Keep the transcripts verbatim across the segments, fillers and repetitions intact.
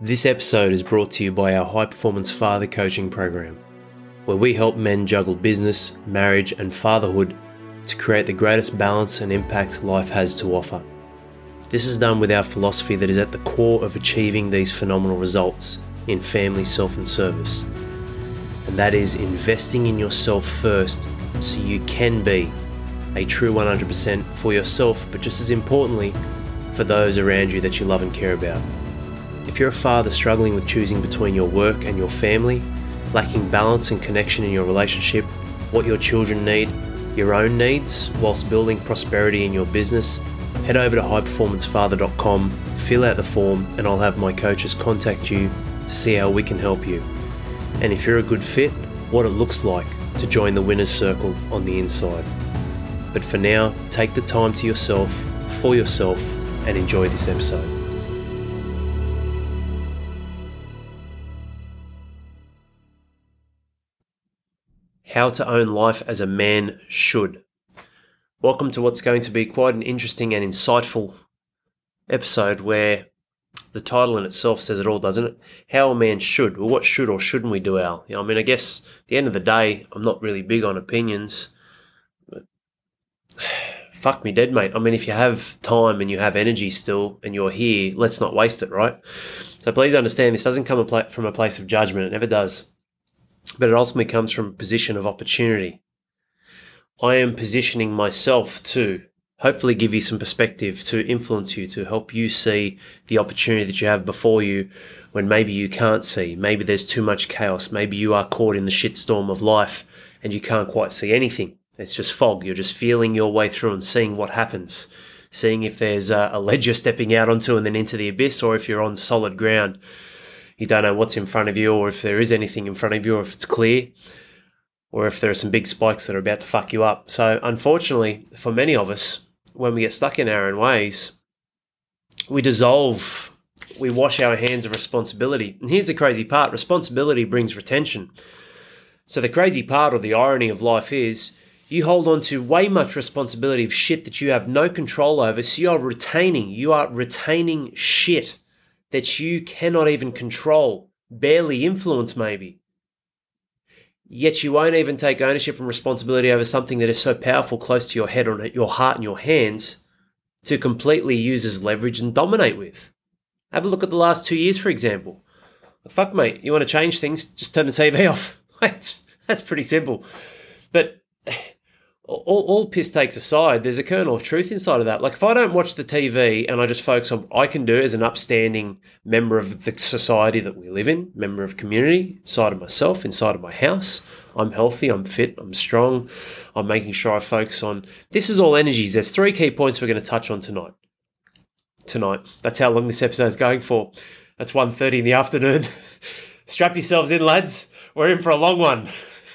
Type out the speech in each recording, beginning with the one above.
This episode is brought to you by our High Performance Father Coaching Program, where we help men juggle business, marriage, and fatherhood to create the greatest balance and impact life has to offer. This is done with our philosophy that is at the core of achieving these phenomenal results in family, self, and service. And that is investing in yourself first so you can be a true one hundred percent for yourself, but just as importantly, for those around you that you love and care about. If you're a father struggling with choosing between your work and your family, lacking balance and connection in your relationship, what your children need, your own needs, whilst building prosperity in your business, head over to high performance father dot com, fill out the form, and I'll have my coaches contact you to see how we can help you. And if you're a good fit, what it looks like to join the winner's circle on the inside. But for now, take the time to yourself, for yourself, and enjoy this episode. How to own life as a man should. Welcome to what's going to be quite an interesting and insightful episode where the title in itself says it all, doesn't it? How a man should. Well, what should or shouldn't we do, Al? You know, I mean, I guess at the end of the day, I'm not really big on opinions. But fuck me dead, mate. I mean, if you have time and you have energy still and you're here, let's not waste it, right? So please understand this doesn't come from a place of judgment. It never does. But it ultimately comes from a position of opportunity. I am positioning myself to hopefully give you some perspective, to influence you, to help you see the opportunity that you have before you when maybe you can't see. Maybe there's too much chaos. Maybe you are caught in the shitstorm of life and you can't quite see anything. It's just fog. You're just feeling your way through and seeing what happens, seeing if there's a ledge you're stepping out onto and then into the abyss, or if you're on solid ground. You don't know what's in front of you, or if there is anything in front of you, or if it's clear, or if there are some big spikes that are about to fuck you up. So unfortunately, for many of us, when we get stuck in our own ways, we dissolve, we wash our hands of responsibility. And here's the crazy part. Responsibility brings retention. So the crazy part, or the irony of life, is you hold on to way much responsibility of shit that you have no control over. So you're retaining, you are retaining shit that you cannot even control, barely influence maybe. Yet you won't even take ownership and responsibility over something that is so powerful, close to your head, or your heart and your hands, to completely use as leverage and dominate with. Have a look at the last two years, for example. Fuck, mate, you want to change things, just turn the T V off. That's, that's pretty simple. But all, all piss takes aside, there's a kernel of truth inside of that. Like, if I don't watch the T V and I just focus on what I can do as an upstanding member of the society that we live in, member of community, inside of myself, inside of my house, I'm healthy, I'm fit, I'm strong, I'm making sure I focus on, this is all energies. There's three key points we're going to touch on tonight. Tonight. That's how long this episode is going for. That's one thirty in the afternoon. Strap yourselves in, lads. We're in for a long one.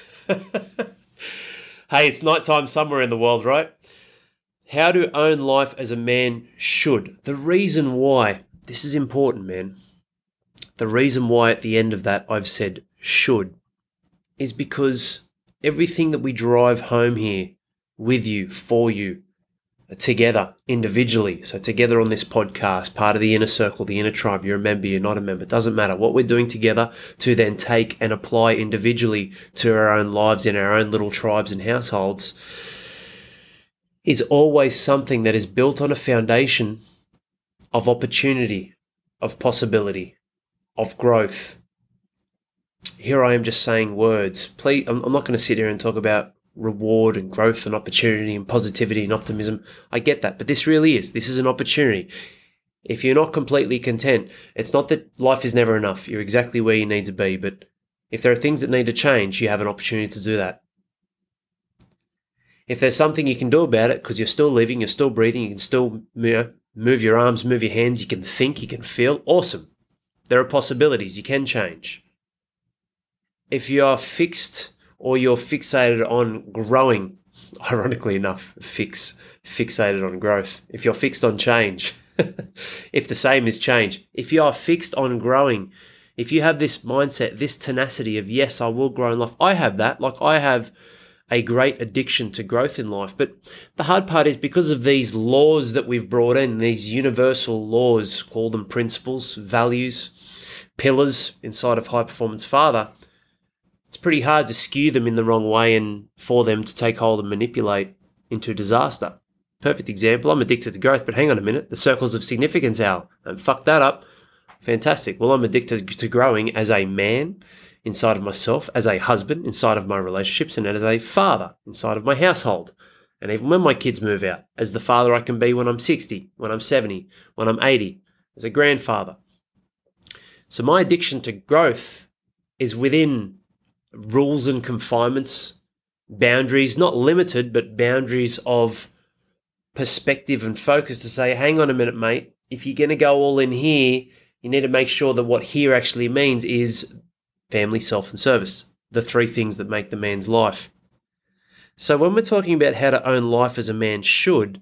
Hey, it's nighttime somewhere in the world, right? How to own life as a man should. The reason why, this is important, man. The reason why at the end of that I've said should is because everything that we drive home here with you, for you, together, individually, so together on this podcast, part of the inner circle, the inner tribe, you're a member, you're not a member, it doesn't matter. What we're doing together to then take and apply individually to our own lives in our own little tribes and households is always something that is built on a foundation of opportunity, of possibility, of growth. Here I am just saying words. Please, I'm not going to sit here and talk about reward and growth and opportunity and positivity and optimism. I get that, but this really is. This is an opportunity. If you're not completely content, it's not that life is never enough. You're exactly where you need to be, but if there are things that need to change, you have an opportunity to do that. If there's something you can do about it, because you're still living, you're still breathing, you can still, you know, move your arms, move your hands, you can think, you can feel, awesome. There are possibilities. You can change. If you are fixed or you're fixated on growing, ironically enough, fix, fixated on growth. If you're fixed on change, if the same is change, if you are fixed on growing, if you have this mindset, this tenacity of, yes, I will grow in life. I have that. Like, I have a great addiction to growth in life. But the hard part is because of these laws that we've brought in, these universal laws, call them principles, values, pillars inside of High Performance Father, it's pretty hard to skew them in the wrong way and for them to take hold and manipulate into disaster. Perfect example, I'm addicted to growth, but hang on a minute, the circles of significance, Al, and fuck that up. Fantastic. Well, I'm addicted to growing as a man inside of myself, as a husband inside of my relationships, and as a father inside of my household. And even when my kids move out, as the father I can be when I'm sixty, when I'm seventy, when I'm eighty, as a grandfather. So my addiction to growth is within rules and confinements, boundaries, not limited, but boundaries of perspective and focus to say, hang on a minute, mate, if you're going to go all in here, you need to make sure that what here actually means is family, self, and service, the three things that make the man's life. So when we're talking about how to own life as a man should,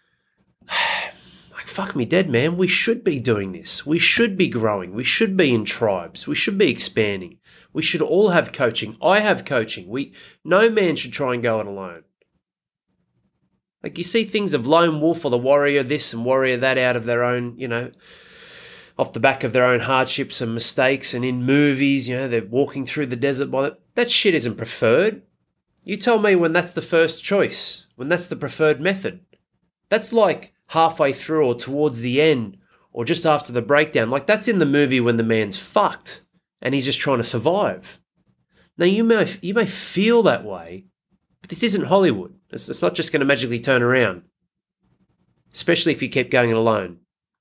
like fuck me dead, man, we should be doing this. We should be growing. We should be in tribes. We should be expanding. We should all have coaching. I have coaching. We no man should try and go it alone. Like you see things of lone wolf or the warrior this and warrior that out of their own, you know, off the back of their own hardships and mistakes, and in movies, you know, they're walking through the desert by that. That shit isn't preferred. You tell me when that's the first choice, when that's the preferred method. That's like halfway through or towards the end or just after the breakdown. Like that's in the movie when the man's fucked and he's just trying to survive. Now you may you may feel that way, but this isn't Hollywood. It's, it's not just going to magically turn around, especially if you keep going it alone.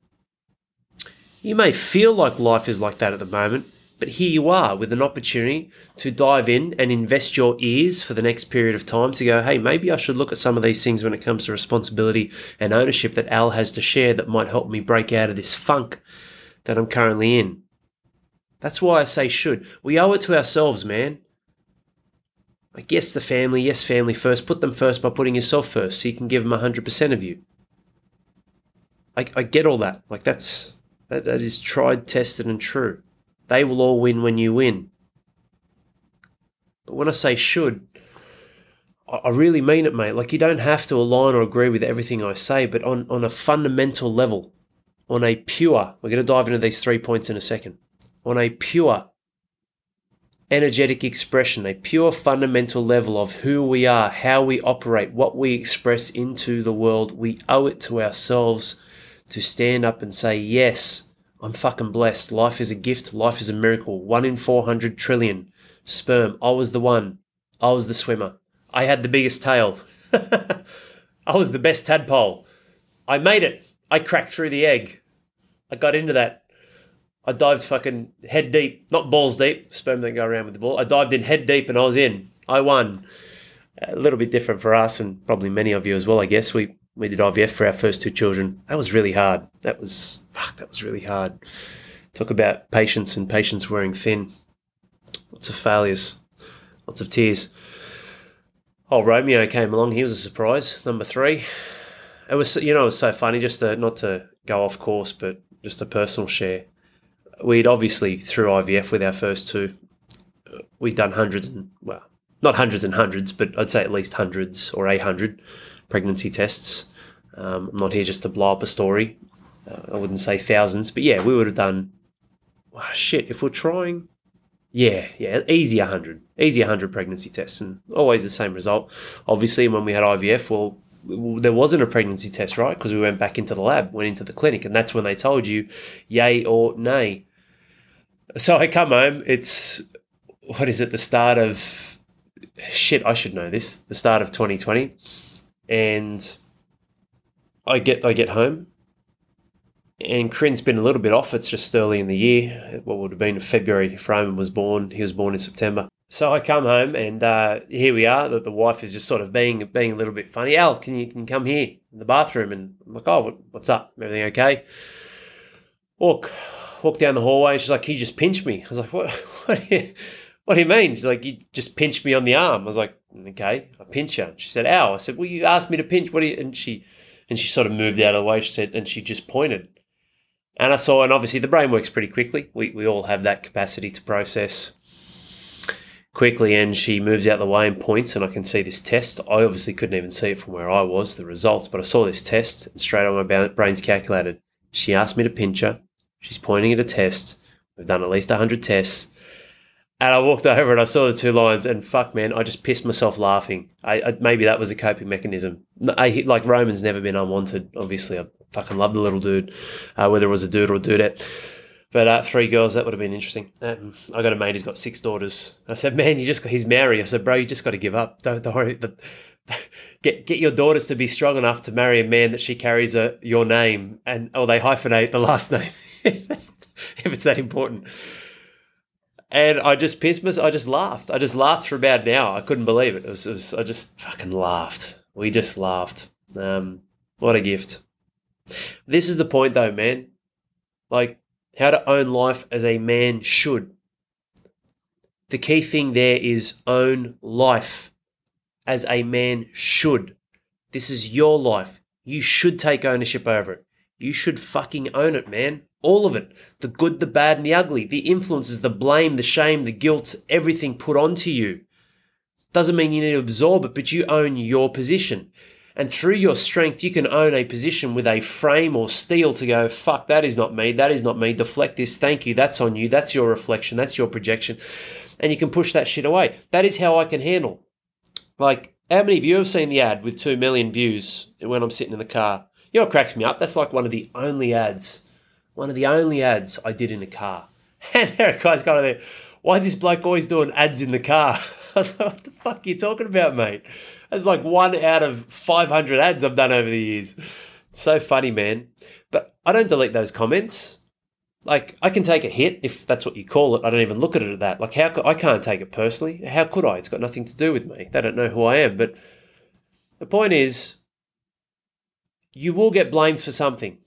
You may feel like life is like that at the moment, but here you are with an opportunity to dive in and invest your ears for the next period of time to go, hey, maybe I should look at some of these things when it comes to responsibility and ownership that Al has to share that might help me break out of this funk that I'm currently in. That's why I say should. We owe it to ourselves, man. Like, yes, the family, yes, family first. Put them first by putting yourself first so you can give them one hundred percent of you. I, I get all that. Like, that's... That, that is tried, tested, and true. They will all win when you win. But when I say should, I, I really mean it, mate. Like, you don't have to align or agree with everything I say, but on, on a fundamental level, on a pure, we're going to dive into these three points in a second, on a pure energetic expression, a pure fundamental level of who we are, how we operate, what we express into the world, we owe it to ourselves to stand up and say, yes, I'm fucking blessed. Life is a gift. Life is a miracle. One in four hundred trillion sperm. I was the one. I was the swimmer. I had the biggest tail. I was the best tadpole. I made it. I cracked through the egg. I got into that. I dived fucking head deep. Not balls deep. Sperm don't go around with the ball. I dived in head deep and I was in. I won. A little bit different for us and probably many of you as well, I guess. We We did I V F for our first two children. That was really hard. That was, fuck, that was really hard. Talk about patience and patience wearing thin. Lots of failures. Lots of tears. Oh, Romeo came along. He was a surprise. Number three. It was, you know, it was so funny, just to, not to go off course, but just a personal share. We'd obviously, through I V F with our first two, we'd done hundreds and, well, not hundreds and hundreds, but I'd say at least hundreds or a hundred pregnancy tests. Um, I'm not here just to blow up a story. Uh, I wouldn't say thousands, but yeah, we would have done, oh, shit, if we're trying, yeah, yeah, easy one hundred, easy one hundred pregnancy tests and always the same result. Obviously, when we had I V F, well, there wasn't a pregnancy test, right? Because we went back into the lab, went into the clinic, and that's when they told you yay or nay. So I come home, it's, what is it, the start of, shit, I should know this, the start of twenty twenty. And I get I get home, and Corinne's been a little bit off. It's just early in the year. What would have been February if Roman was born. He was born in September. So I come home, and uh, here we are. The, the wife is just sort of being being a little bit funny. Al, can you can you come here in the bathroom? And I'm like, oh, what, what's up? Everything okay? Walk walk down the hallway. She's like, can you just pinch me? I was like, what? What do you, what do you mean? She's like, you just pinched me on the arm. I was like, okay, I pinch her. She said, ow. I said, well, you asked me to pinch. What do you? And she, and she sort of moved out of the way. She said, and she just pointed. And I saw, and obviously the brain works pretty quickly. We we all have that capacity to process quickly. And she moves out of the way and points, and I can see this test. I obviously couldn't even see it from where I was, the results, but I saw this test, and straight on my brain's calculated. She asked me to pinch her. She's pointing at a test. We've done at least one hundred tests. And I walked over and I saw the two lions and fuck, man, I just pissed myself laughing. I, I Maybe that was a coping mechanism. I, like, Roman's never been unwanted. Obviously, I fucking love the little dude, uh, whether it was a dude or a dudette. But uh, three girls, that would have been interesting. Um, I got a mate who's got six daughters. I said, man, you just got, he's married. I said, bro, you just got to give up. Don't, don't worry. The, get get your daughters to be strong enough to marry a man that she carries a, your name, and or they hyphenate the last name if it's that important. And I just pissed myself. I just laughed. I just laughed for about an hour. I couldn't believe it. It was, it was I just fucking laughed. We just laughed. Um, what a gift. This is the point though, man. Like, how to own life as a man should. The key thing there is own life as a man should. This is your life. You should take ownership over it. You should fucking own it, man. All of it. The good, the bad, and the ugly. The influences, the blame, the shame, the guilt, everything put onto you. Doesn't mean you need to absorb it, but you own your position. And through your strength, you can own a position with a frame or steel to go, fuck, that is not me, that is not me, deflect this, thank you, that's on you, that's your reflection, that's your projection. And you can push that shit away. That is how I can handle. Like, how many of you have seen the ad with two million views when I'm sitting in the car? You know what cracks me up? That's like one of the only ads, one of the only ads I did in a car. And there a guy's kind of there, why is this bloke always doing ads in the car? I was like, what the fuck are you talking about, mate? That's like one out of five hundred ads I've done over the years. It's so funny, man. But I don't delete those comments. Like, I can take a hit, if that's what you call it. I don't even look at it at that. Like, how could, I can't take it personally. How could I? It's got nothing to do with me. They don't know who I am. But the point is, you will get blamed for something.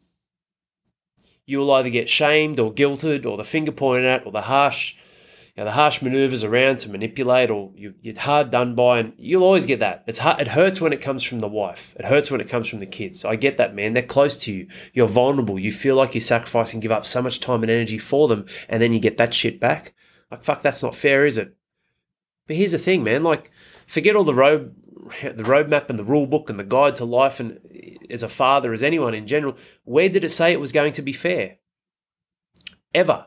You will either get shamed or guilted or the finger pointed at or the harsh, you know, the harsh maneuvers around to manipulate, or you, you're hard done by, and you'll always get that. It's hard, it hurts when it comes from the wife. It hurts when it comes from the kids. So I get that, man. They're close to you. You're vulnerable. You feel like you sacrifice and give up so much time and energy for them, and then you get that shit back. Like, fuck, that's not fair, is it? But here's the thing, man. Like, forget all the road, the roadmap and the rule book and the guide to life, and as a father, as anyone in general, where did it say it was going to be fair? Ever.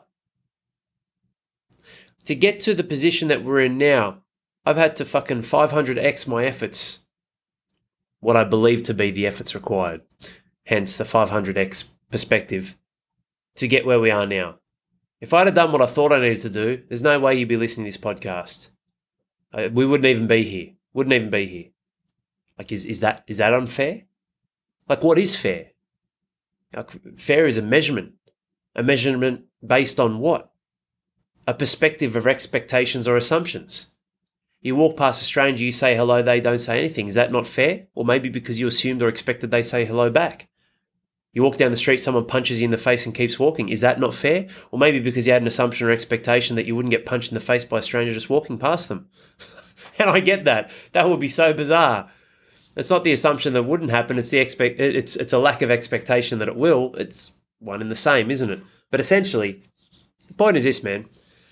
To get to the position that we're in now, I've had to fucking five hundred x my efforts, what I believe to be the efforts required, hence the five hundred x perspective, to get where we are now. If I'd have done what I thought I needed to do, there's no way you'd be listening to this podcast. We wouldn't even be here. Wouldn't even be here. Like, is, is that is that unfair? Like, what is fair? Like, fair is a measurement. A measurement based on what? A perspective of expectations or assumptions. You walk past a stranger, you say hello, they don't say anything. Is that not fair? Or maybe because you assumed or expected they say hello back. You walk down the street, someone punches you in the face and keeps walking. Is that not fair? Or maybe because you had an assumption or expectation that you wouldn't get punched in the face by a stranger just walking past them. And I get that. That would be so bizarre. It's not the assumption that wouldn't happen. It's the expect. It's it's a lack of expectation that it will. It's one and the same, isn't it? But essentially, the point is this, man.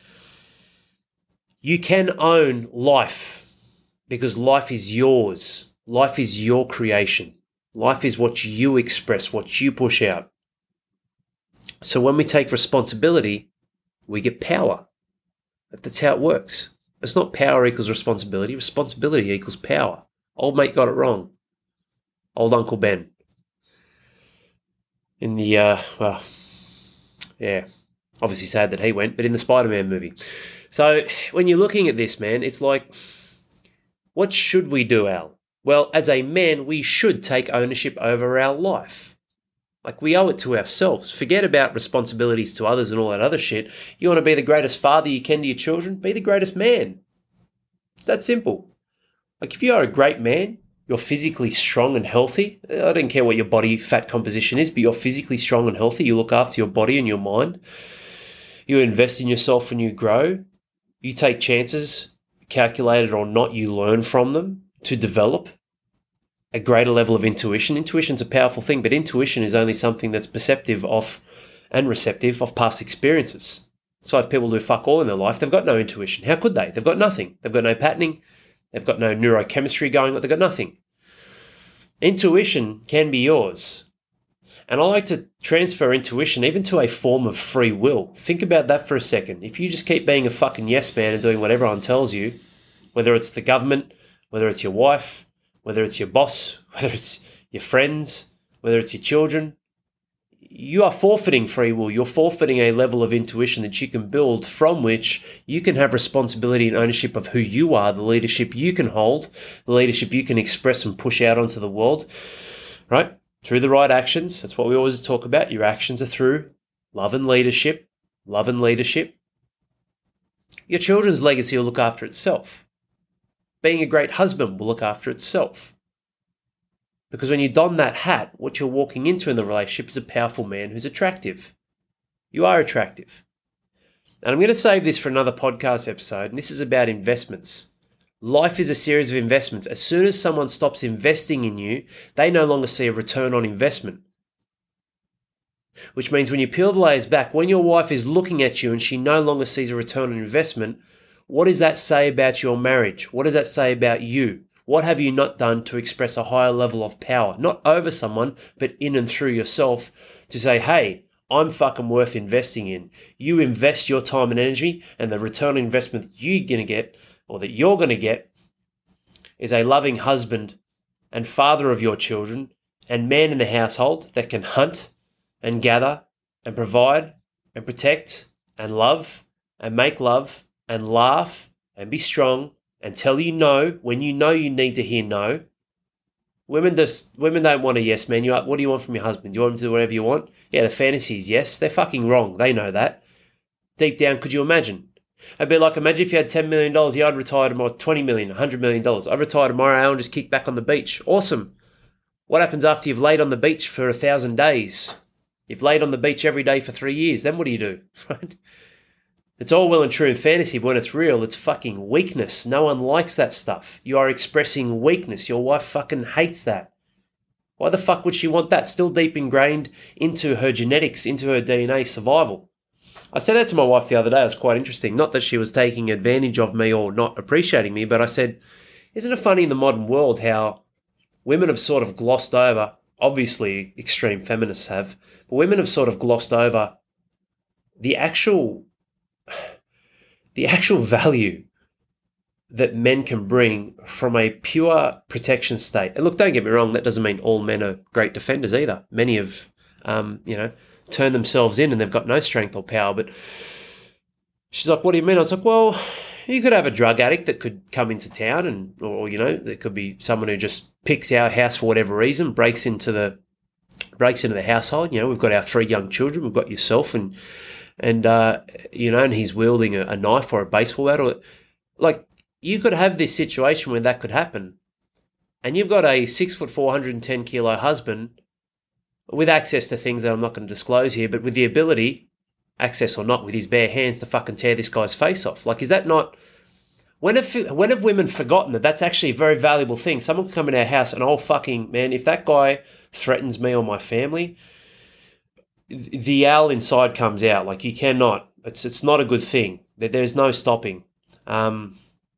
You can own life because life is yours. Life is your creation. Life is what you express, what you push out. So when we take responsibility, we get power. That's how it works. It's not power equals responsibility. Responsibility equals power. Old mate got it wrong. Old Uncle Ben. In the, uh, well, yeah, obviously sad that he went, but in the Spider-Man movie. So when you're looking at this, man, it's like, what should we do, Al? Well, as a man, we should take ownership over our life. Like, we owe it to ourselves. Forget about responsibilities to others and all that other shit. You want to be the greatest father you can to your children? Be the greatest man. It's that simple. Like, if you are a great man, you're physically strong and healthy. I don't care what your body fat composition is, but you're physically strong and healthy. You look after your body and your mind. You invest in yourself and you grow. You take chances, calculated or not, you learn from them to develop a greater level of intuition. Intuition's a powerful thing, but intuition is only something that's perceptive of and receptive of past experiences. So if people do fuck all in their life, they've got no intuition. How could they? They've got nothing. They've got no patterning. They've got no neurochemistry going on. They've got nothing. Intuition can be yours. And I like to transfer intuition even to a form of free will. Think about that for a second. If you just keep being a fucking yes man and doing what everyone tells you, whether it's the government, whether it's your wife, whether it's your boss, whether it's your friends, whether it's your children, you are forfeiting free will. You're forfeiting a level of intuition that you can build from which you can have responsibility and ownership of who you are, the leadership you can hold, the leadership you can express and push out onto the world, right? Through the right actions. That's what we always talk about. Your actions are through love and leadership, love and leadership. Your children's legacy will look after itself. Being a great husband will look after itself. Because when you don that hat, what you're walking into in the relationship is a powerful man who's attractive. You are attractive. And I'm going to save this for another podcast episode, and this is about investments. Life is a series of investments. As soon as someone stops investing in you, they no longer see a return on investment. Which means when you peel the layers back, when your wife is looking at you and she no longer sees a return on investment, what does that say about your marriage? What does that say about you? What have you not done to express a higher level of power? Not over someone, but in and through yourself to say, hey, I'm fucking worth investing in. You invest your time and energy, and the return on investment that you're going to get, or that you're going to get, is a loving husband and father of your children and man in the household that can hunt and gather and provide and protect and love and make love and laugh and be strong and tell you no when you know you need to hear no. Women just women don't want a yes man. You what do you want from your husband? Do you want him to do whatever you want? Yeah, the fantasy is yes. They're fucking wrong. They know that. Deep down, could you imagine? It'd be like, imagine if you had ten million dollars, yeah, I'd retire tomorrow, twenty million dollars, one hundred million dollars. I'd retire tomorrow and just kick back on the beach. Awesome. What happens after you've laid on the beach for a thousand days? You've laid on the beach every day for three years. Then what do you do? Right? It's all well and true in fantasy, but when it's real, it's fucking weakness. No one likes that stuff. You are expressing weakness. Your wife fucking hates that. Why the fuck would she want that? Still deep ingrained into her genetics, into her D N A survival. I said that to my wife the other day. It was quite interesting. Not that she was taking advantage of me or not appreciating me, but I said, isn't it funny in the modern world how women have sort of glossed over, obviously extreme feminists have, but women have sort of glossed over the actual, the actual value that men can bring from a pure protection state. And look, don't get me wrong, that doesn't mean all men are great defenders either. Many have, um, you know, turn themselves in and they've got no strength or power. But she's like, what do you mean? I was like, well, you could have a drug addict that could come into town and, or, you know, there could be someone who just picks our house for whatever reason, breaks into the, breaks into the household. You know, we've got our three young children. We've got yourself and, and, uh, you know, and he's wielding a, a knife or a baseball bat or like you could have this situation where that could happen. And you've got a six foot, four hundred ten kilo husband with access to things that I'm not going to disclose here, but with the ability, access or not, with his bare hands to fucking tear this guy's face off. Like, is that not... When have, when have women forgotten that that's actually a very valuable thing? Someone can come in our house and, oh, fucking, man, if that guy threatens me or my family, the owl inside comes out. Like, you cannot... It's it's not a good thing. There's no stopping. Um...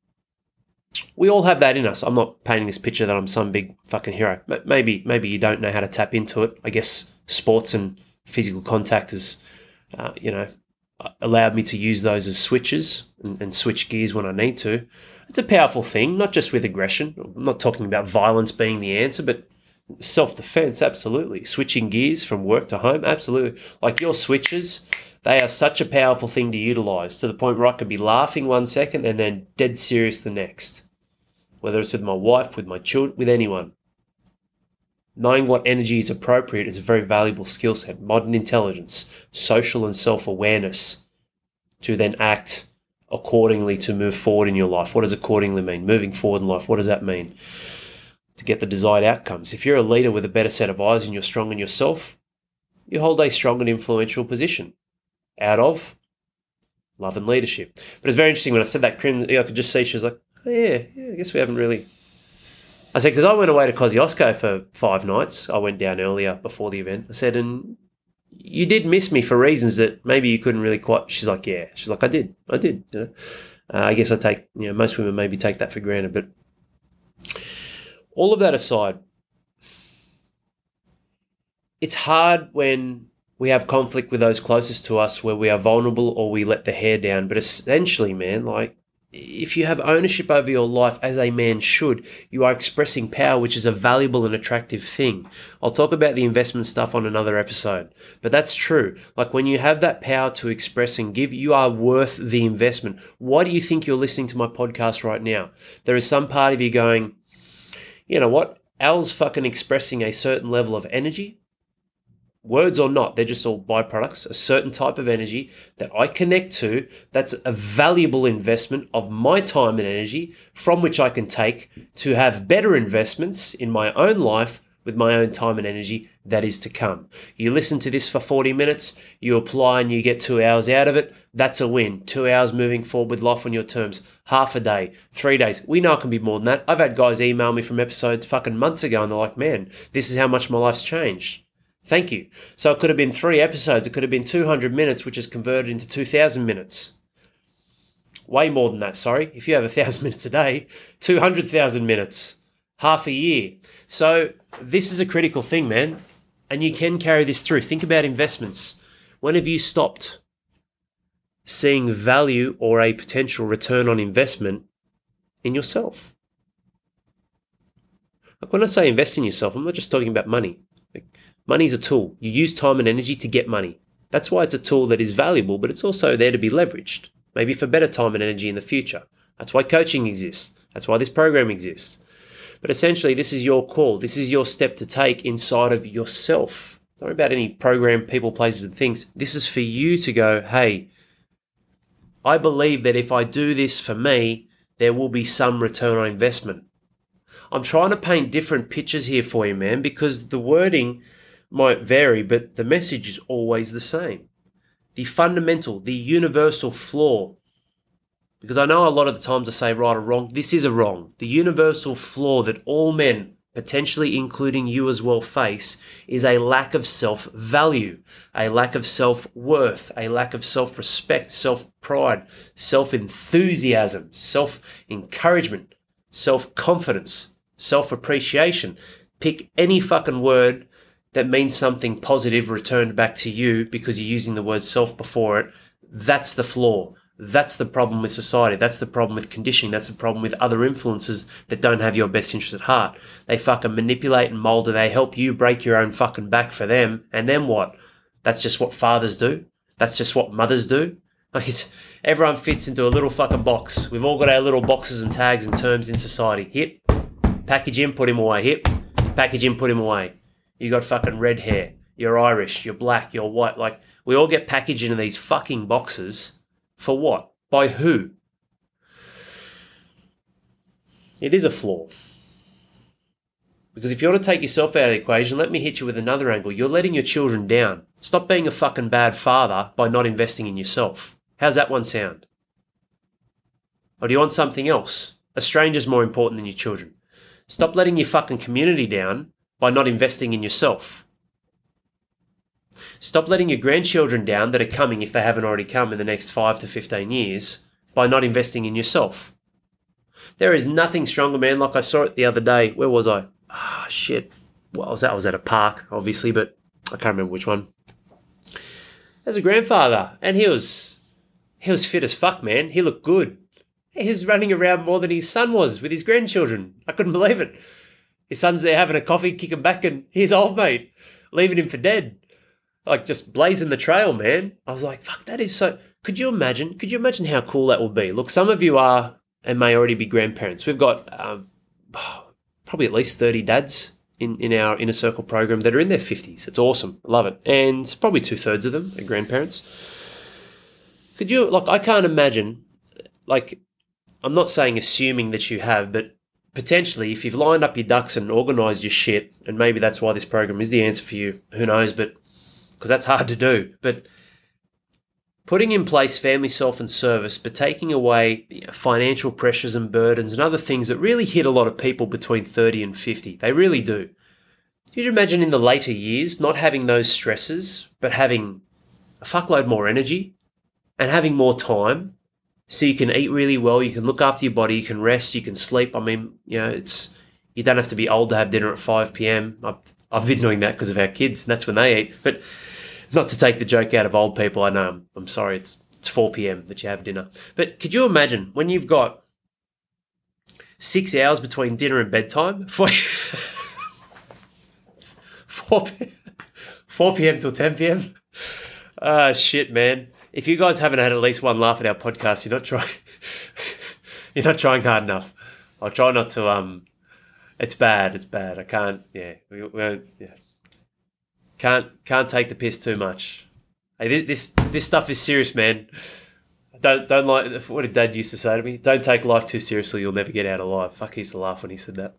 We all have that in us. I'm not painting this picture that I'm some big fucking hero. Maybe maybe you don't know how to tap into it. I guess sports and physical contact has, uh, you know, allowed me to use those as switches and, and switch gears when I need to. It's a powerful thing, not just with aggression. I'm not talking about violence being the answer, but self-defense, absolutely. Switching gears from work to home, absolutely. Like your switches, they are such a powerful thing to utilize to the point where I could be laughing one second and then dead serious the next. Whether it's with my wife, with my children, with anyone. Knowing what energy is appropriate is a very valuable skill set. Modern intelligence, social and self-awareness to then act accordingly to move forward in your life. What does accordingly mean? Moving forward in life, what does that mean? To get the desired outcomes. If you're a leader with a better set of eyes and you're strong in yourself, you hold a strong and influential position out of love and leadership. But it's very interesting when I said that, I could just see she was like, oh, yeah, yeah, I guess we haven't really... I said, because I went away to Kosciuszko for five nights. I went down earlier before the event. I said, and you did miss me for reasons that maybe you couldn't really quite... She's like, yeah. She's like, I did. I did. You know? uh, I guess I take... You know, most women maybe take that for granted. But all of that aside, it's hard when we have conflict with those closest to us where we are vulnerable or we let the hair down. But essentially, man, like if you have ownership over your life as a man should, you are expressing power, which is a valuable and attractive thing. I'll talk about the investment stuff on another episode, but that's true. Like when you have that power to express and give, you are worth the investment. Why do you think you're listening to my podcast right now? There is some part of you going, you know what? Al's fucking expressing a certain level of energy. Words or not, they're just all byproducts, a certain type of energy that I connect to that's a valuable investment of my time and energy from which I can take to have better investments in my own life with my own time and energy that is to come. You listen to this for forty minutes, you apply and you get two hours out of it, that's a win. Two hours moving forward with life on your terms, half a day, three days. We know it can be more than that. I've had guys email me from episodes fucking months ago and they're like, man, this is how much my life's changed. Thank you. So it could have been three episodes. It could have been two hundred minutes, which is converted into two thousand minutes. Way more than that, sorry. If you have one thousand minutes a day, two hundred thousand minutes, half a year. So this is a critical thing, man. And you can carry this through. Think about investments. When have you stopped seeing value or a potential return on investment in yourself? Like when I say invest in yourself, I'm not just talking about money. Like, money is a tool. You use time and energy to get money. That's why it's a tool that is valuable, but it's also there to be leveraged, maybe for better time and energy in the future. That's why coaching exists. That's why this program exists. But essentially, this is your call. This is your step to take inside of yourself. Don't worry about any program, people, places, and things. This is for you to go, hey, I believe that if I do this for me, there will be some return on investment. I'm trying to paint different pictures here for you, man, because the wording might vary, but the message is always the same. The fundamental, the universal flaw, because I know a lot of the times I say right or wrong, this is a wrong. The universal flaw that all men, potentially including you as well, face is a lack of self-value, a lack of self-worth, a lack of self-respect, self-pride, self-enthusiasm, self-encouragement, self-confidence, self-appreciation. Pick any fucking word that means something positive returned back to you because you're using the word self before it. That's the flaw. That's the problem with society. That's the problem with conditioning. That's the problem with other influences that don't have your best interest at heart. They fucking manipulate and mold and they help you break your own fucking back for them. And then what? That's just what fathers do. That's just what mothers do. Like it's, everyone fits into a little fucking box. We've all got our little boxes and tags and terms in society. Hip, package in, put him away. Hip, package in, put him away. You got fucking red hair. You're Irish. You're black. You're white. Like we all get packaged into these fucking boxes. For what? By who? It is a flaw. Because if you want to take yourself out of the equation, let me hit you with another angle. You're letting your children down. Stop being a fucking bad father by not investing in yourself. How's that one sound? Or do you want something else? A stranger's more important than your children. Stop letting your fucking community down by not investing in yourself. Stop letting your grandchildren down that are coming, if they haven't already come in the next five to fifteen years, by not investing in yourself. There is nothing stronger, man. Like I saw it the other day. Where was I? Ah, oh, shit. Well, I was, at, I was at a park, obviously, but I can't remember which one. There's a grandfather, and he was he was fit as fuck, man. He looked good. He was running around more than his son was with his grandchildren. I couldn't believe it. His son's there having a coffee, kicking back, and he's old mate, leaving him for dead. Like just blazing the trail, man. I was like, fuck, that is so... Could you imagine? Could you imagine how cool that would be? Look, some of you are and may already be grandparents. We've got um, probably at least thirty dads in, in our Inner Circle program that are in their fifties. It's awesome. I love it. And probably two-thirds of them are grandparents. Could you... Like, I can't imagine... Like, I'm not saying assuming that you have, but potentially if you've lined up your ducks and organised your shit, and maybe that's why this program is the answer for you, who knows, but... because that's hard to do, but putting in place family, self, and service, but taking away you know, financial pressures and burdens and other things that really hit a lot of people between thirty and fifty. They really do. Could you imagine in the later years not having those stresses, but having a fuckload more energy and having more time so you can eat really well, you can look after your body, you can rest, you can sleep. I mean, you know, it's you don't have to be old to have dinner at five p.m. I, I've been doing that because of our kids, and that's when they eat. But not to take the joke out of old people, I know, I'm, I'm sorry, it's it's four p.m. that you have dinner. But could you imagine when you've got six hours between dinner and bedtime? four p.m. till ten p.m.? Ah, shit, man. If you guys haven't had at least one laugh at our podcast, you're not trying. You're not trying hard enough. I'll try not to. Um, it's bad. It's bad. I can't. Yeah, we, we yeah. Can't can't take the piss too much. Hey, this this, this stuff is serious, man. Don't don't like what did Dad used to say to me? Don't take life too seriously. You'll never get out alive. Fuck, he used to laugh when he said that.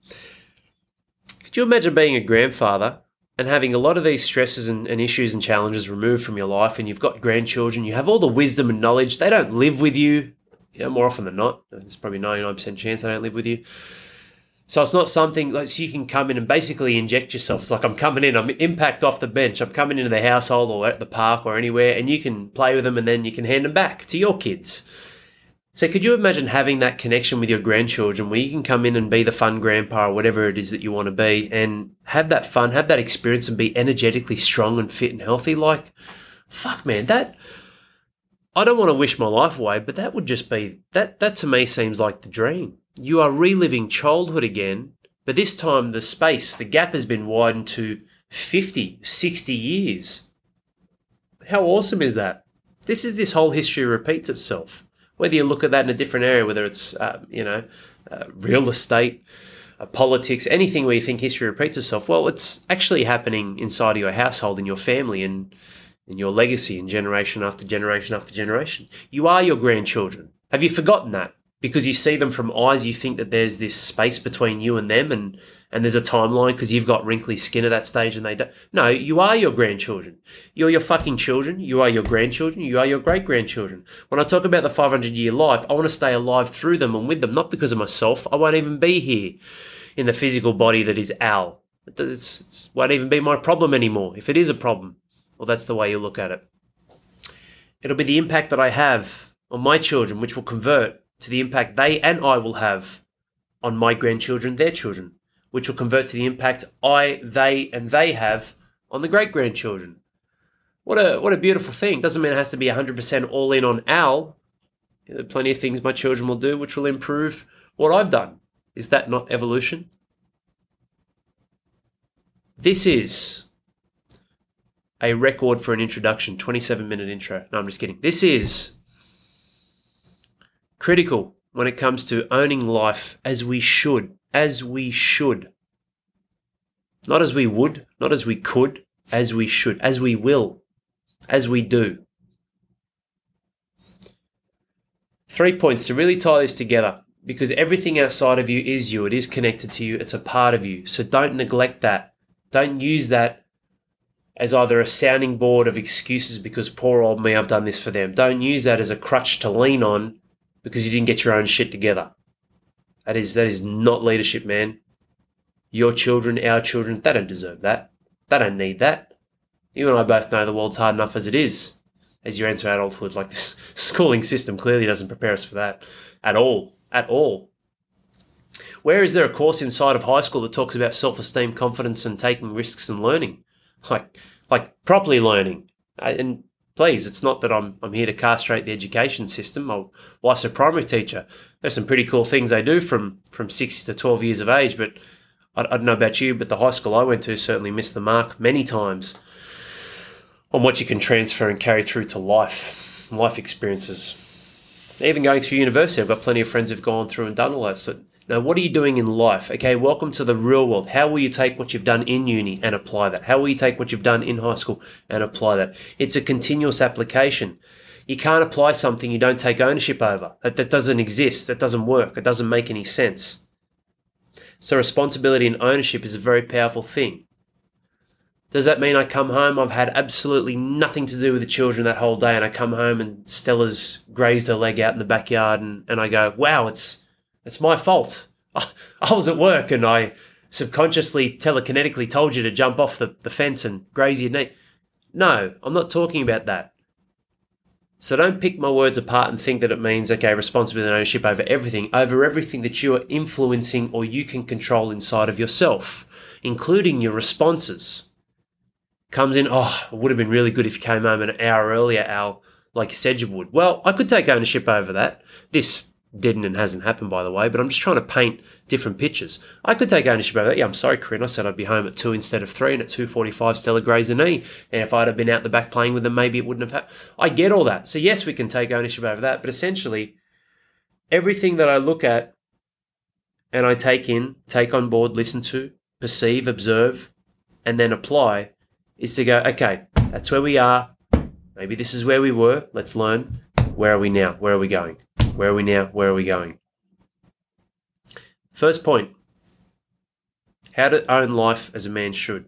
Could you imagine being a grandfather and having a lot of these stresses and, and issues and challenges removed from your life, and you've got grandchildren, you have all the wisdom and knowledge. They don't live with you. Yeah, more often than not. There's probably ninety-nine percent chance they don't live with you. So it's not something like so you can come in and basically inject yourself. It's like I'm coming in, I'm impact off the bench. I'm coming into the household or at the park or anywhere, and you can play with them and then you can hand them back to your kids. So could you imagine having that connection with your grandchildren where you can come in and be the fun grandpa or whatever it is that you want to be and have that fun, have that experience and be energetically strong and fit and healthy? Like, fuck, man, that... I don't want to wish my life away, but that would just be... That, that to me seems like the dream. You are reliving childhood again, but this time the space, the gap has been widened to fifty, sixty years. How awesome is that? This is this whole history repeats itself. Whether you look at that in a different area, whether it's, uh, you know, uh, real estate, uh, politics, anything where you think history repeats itself, well, it's actually happening inside of your household, in your family, and in your legacy, and generation after generation after generation. You are your grandchildren. Have you forgotten that? Because you see them from eyes, you think that there's this space between you and them, and, and there's a timeline because you've got wrinkly skin at that stage and they don't. No, you are your grandchildren. You're your fucking children. You are your grandchildren. You are your great-grandchildren. When I talk about the five hundred year life, I want to stay alive through them and with them, not because of myself. I won't even be here in the physical body that is Al. It it's, it won't even be my problem anymore, if it is a problem. Well, that's the way you look at it. It'll be the impact that I have on my children, which will convert to the impact they and I will have on my grandchildren, their children, which will convert to the impact I, they, and they have on the great-grandchildren. What a what a beautiful thing. Doesn't mean it has to be one hundred percent all in on Al. There are plenty of things my children will do which will improve what I've done. Is that not evolution? This is a record for an introduction, twenty-seven minute intro. No, I'm just kidding. This is critical when it comes to owning life as we should, as we should. Not as we would, not as we could, as we should, as we will, as we do. Three points to really tie this together, because everything outside of you is you. It is connected to you. It's a part of you. So don't neglect that. Don't use that as either a sounding board of excuses because poor old me, I've done this for them. Don't use that as a crutch to lean on because you didn't get your own shit together. That is that is not leadership, man. Your children, our children, they don't deserve that. They don't need that. You and I both know the world's hard enough as it is, as you enter adulthood. Like, this schooling system clearly doesn't prepare us for that at all, at all. Where is there a course inside of high school that talks about self-esteem, confidence, and taking risks and learning? Like, like properly learning. And please, it's not that I'm I'm here to castrate the education system. My wife's a primary teacher. There's some pretty cool things they do from, from six to twelve years of age, but I, I don't know about you, but the high school I went to certainly missed the mark many times on what you can transfer and carry through to life, life experiences. Even going through university, I've got plenty of friends who've gone through and done all that. So now, what are you doing in life? Okay, welcome to the real world. How will you take what you've done in uni and apply that? How will you take what you've done in high school and apply that? It's a continuous application. You can't apply something you don't take ownership over. That, that doesn't exist. That doesn't work. It doesn't make any sense. So responsibility and ownership is a very powerful thing. Does that mean I come home, I've had absolutely nothing to do with the children that whole day, and I come home and Stella's grazed her leg out in the backyard and, and I go, wow, it's It's my fault. I was at work and I subconsciously, telekinetically told you to jump off the, the fence and graze your knee. No, I'm not talking about that. So don't pick my words apart and think that it means, okay, responsibility and ownership over everything, over everything that you are influencing or you can control inside of yourself. including your responses. Comes in, oh, it would have been really good if you came home an hour earlier, Al, like you said you would. Well, I could take ownership over that. This didn't and hasn't happened, by the way, but I'm just trying to paint different pictures. I could take ownership over that. Yeah, I'm sorry, Corinne. I said I'd be home at two instead of three, and at two forty-five, Stella grazed a knee. And if I'd have been out the back playing with them, maybe it wouldn't have happened. I get all that. So yes, we can take ownership over that, but essentially, everything that I look at and I take in, take on board, listen to, perceive, observe, and then apply is to go, okay, that's where we are. Maybe this is where we were. Let's learn. Where are we now? Where are we going? Where are we now? Where are we going? First point, how to own life as a man should.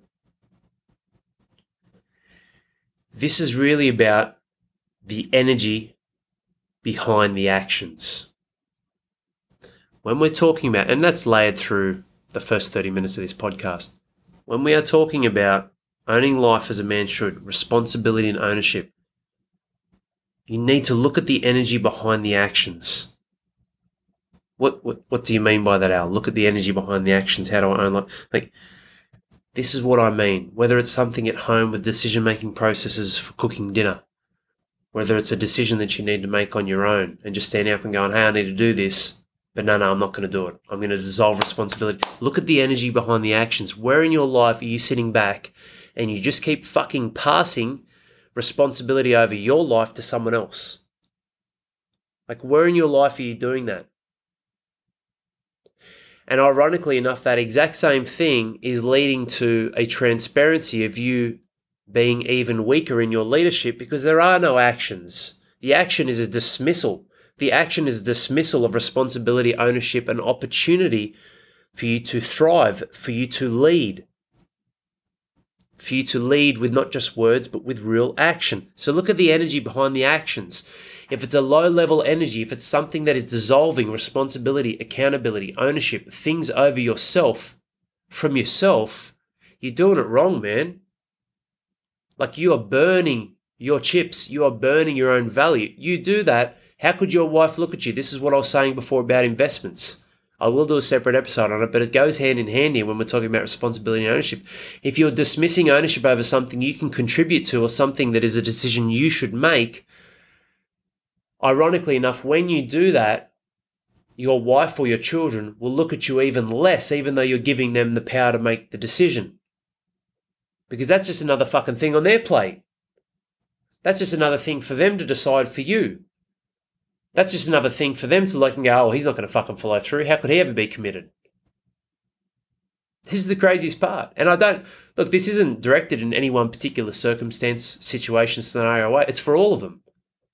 This is really about the energy behind the actions. When we're talking about, and that's layered through the first thirty minutes of this podcast, when we are talking about owning life as a man should, responsibility and ownership, you need to look at the energy behind the actions. What what what do you mean by that, Al? Look at the energy behind the actions. How do I own life? Like, this is what I mean. Whether it's something at home with decision-making processes for cooking dinner, whether it's a decision that you need to make on your own and just standing up and going, hey, I need to do this, but no, no, I'm not going to do it. I'm going to dissolve responsibility. Look at the energy behind the actions. Where in your life are you sitting back and you just keep fucking passing responsibility over your life to someone else? Like, where in your life are you doing that? And ironically enough, that exact same thing is leading to a transparency of you being even weaker in your leadership because there are no actions. The action is a dismissal. The action is a dismissal of responsibility, ownership, and opportunity for you to thrive, for you to lead. For you to lead with not just words, but with real action. So look at the energy behind the actions. If it's a low-level energy, if it's something that is dissolving responsibility, accountability, ownership, things over yourself, from yourself, you're doing it wrong, man. Like, you are burning your chips. You are burning your own value. You do that, how could your wife look at you? This is what I was saying before about investments. I will do a separate episode on it, but it goes hand in hand here when we're talking about responsibility and ownership. If you're dismissing ownership over something you can contribute to or something that is a decision you should make, ironically enough, when you do that, your wife or your children will look at you even less, even though you're giving them the power to make the decision. Because that's just another fucking thing on their plate. That's just another thing for them to decide for you. That's just another thing for them to look and go, oh, he's not going to fucking follow through. How could he ever be committed? This is the craziest part. And I don't, look, this isn't directed in any one particular circumstance, situation, scenario way. It's for all of them.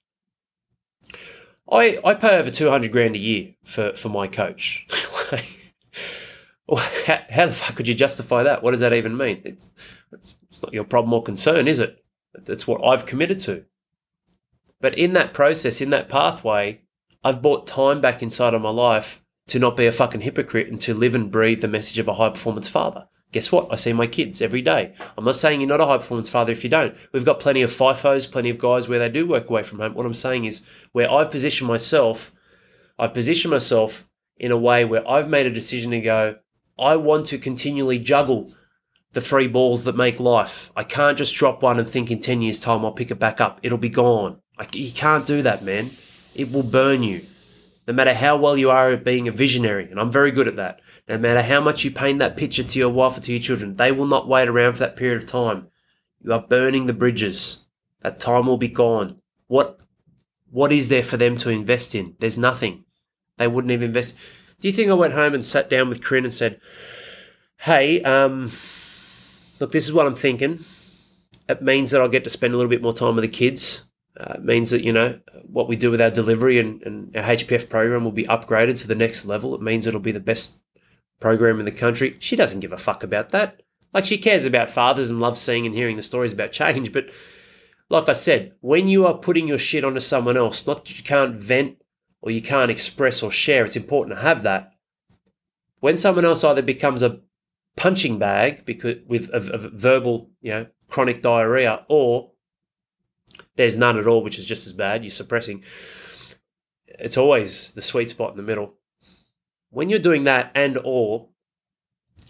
I, I pay over two hundred grand a year for, for my coach. Like, how, how the fuck could you justify that? What does that even mean? It's, it's, it's not your problem or concern, is it? It's what I've committed to. But in that process, in that pathway, I've bought time back inside of my life to not be a fucking hypocrite and to live and breathe the message of a high-performance father. Guess what? I see my kids every day. I'm not saying you're not a high-performance father if you don't. We've got plenty of FIFOs, plenty of guys where they do work away from home. What I'm saying is where I've positioned myself, I've positioned myself in a way where I've made a decision to go, I want to continually juggle the three balls that make life. I can't just drop one and think in ten years' time I'll pick it back up. It'll be gone. Like, you can't do that, man. It will burn you. No matter how well you are at being a visionary, and I'm very good at that, no matter how much you paint that picture to your wife or to your children, they will not wait around for that period of time. You are burning the bridges. That time will be gone. What, what is there for them to invest in? There's nothing. They wouldn't even invest. Do you think I went home and sat down with Corinne and said, hey, um, look, this is what I'm thinking. It means that I'll get to spend a little bit more time with the kids. Uh, it means that, you know, what we do with our delivery and, and our H P F program will be upgraded to the next level. It means it'll be the best program in the country. She doesn't give a fuck about that. Like, she cares about fathers and loves seeing and hearing the stories about change. But like I said, when you are putting your shit onto someone else, not that you can't vent or you can't express or share, it's important to have that. When someone else either becomes a punching bag because with of, of verbal, you know, chronic diarrhea, or there's none at all, which is just as bad, you're suppressing, it's always the sweet spot in the middle. When you're doing that and or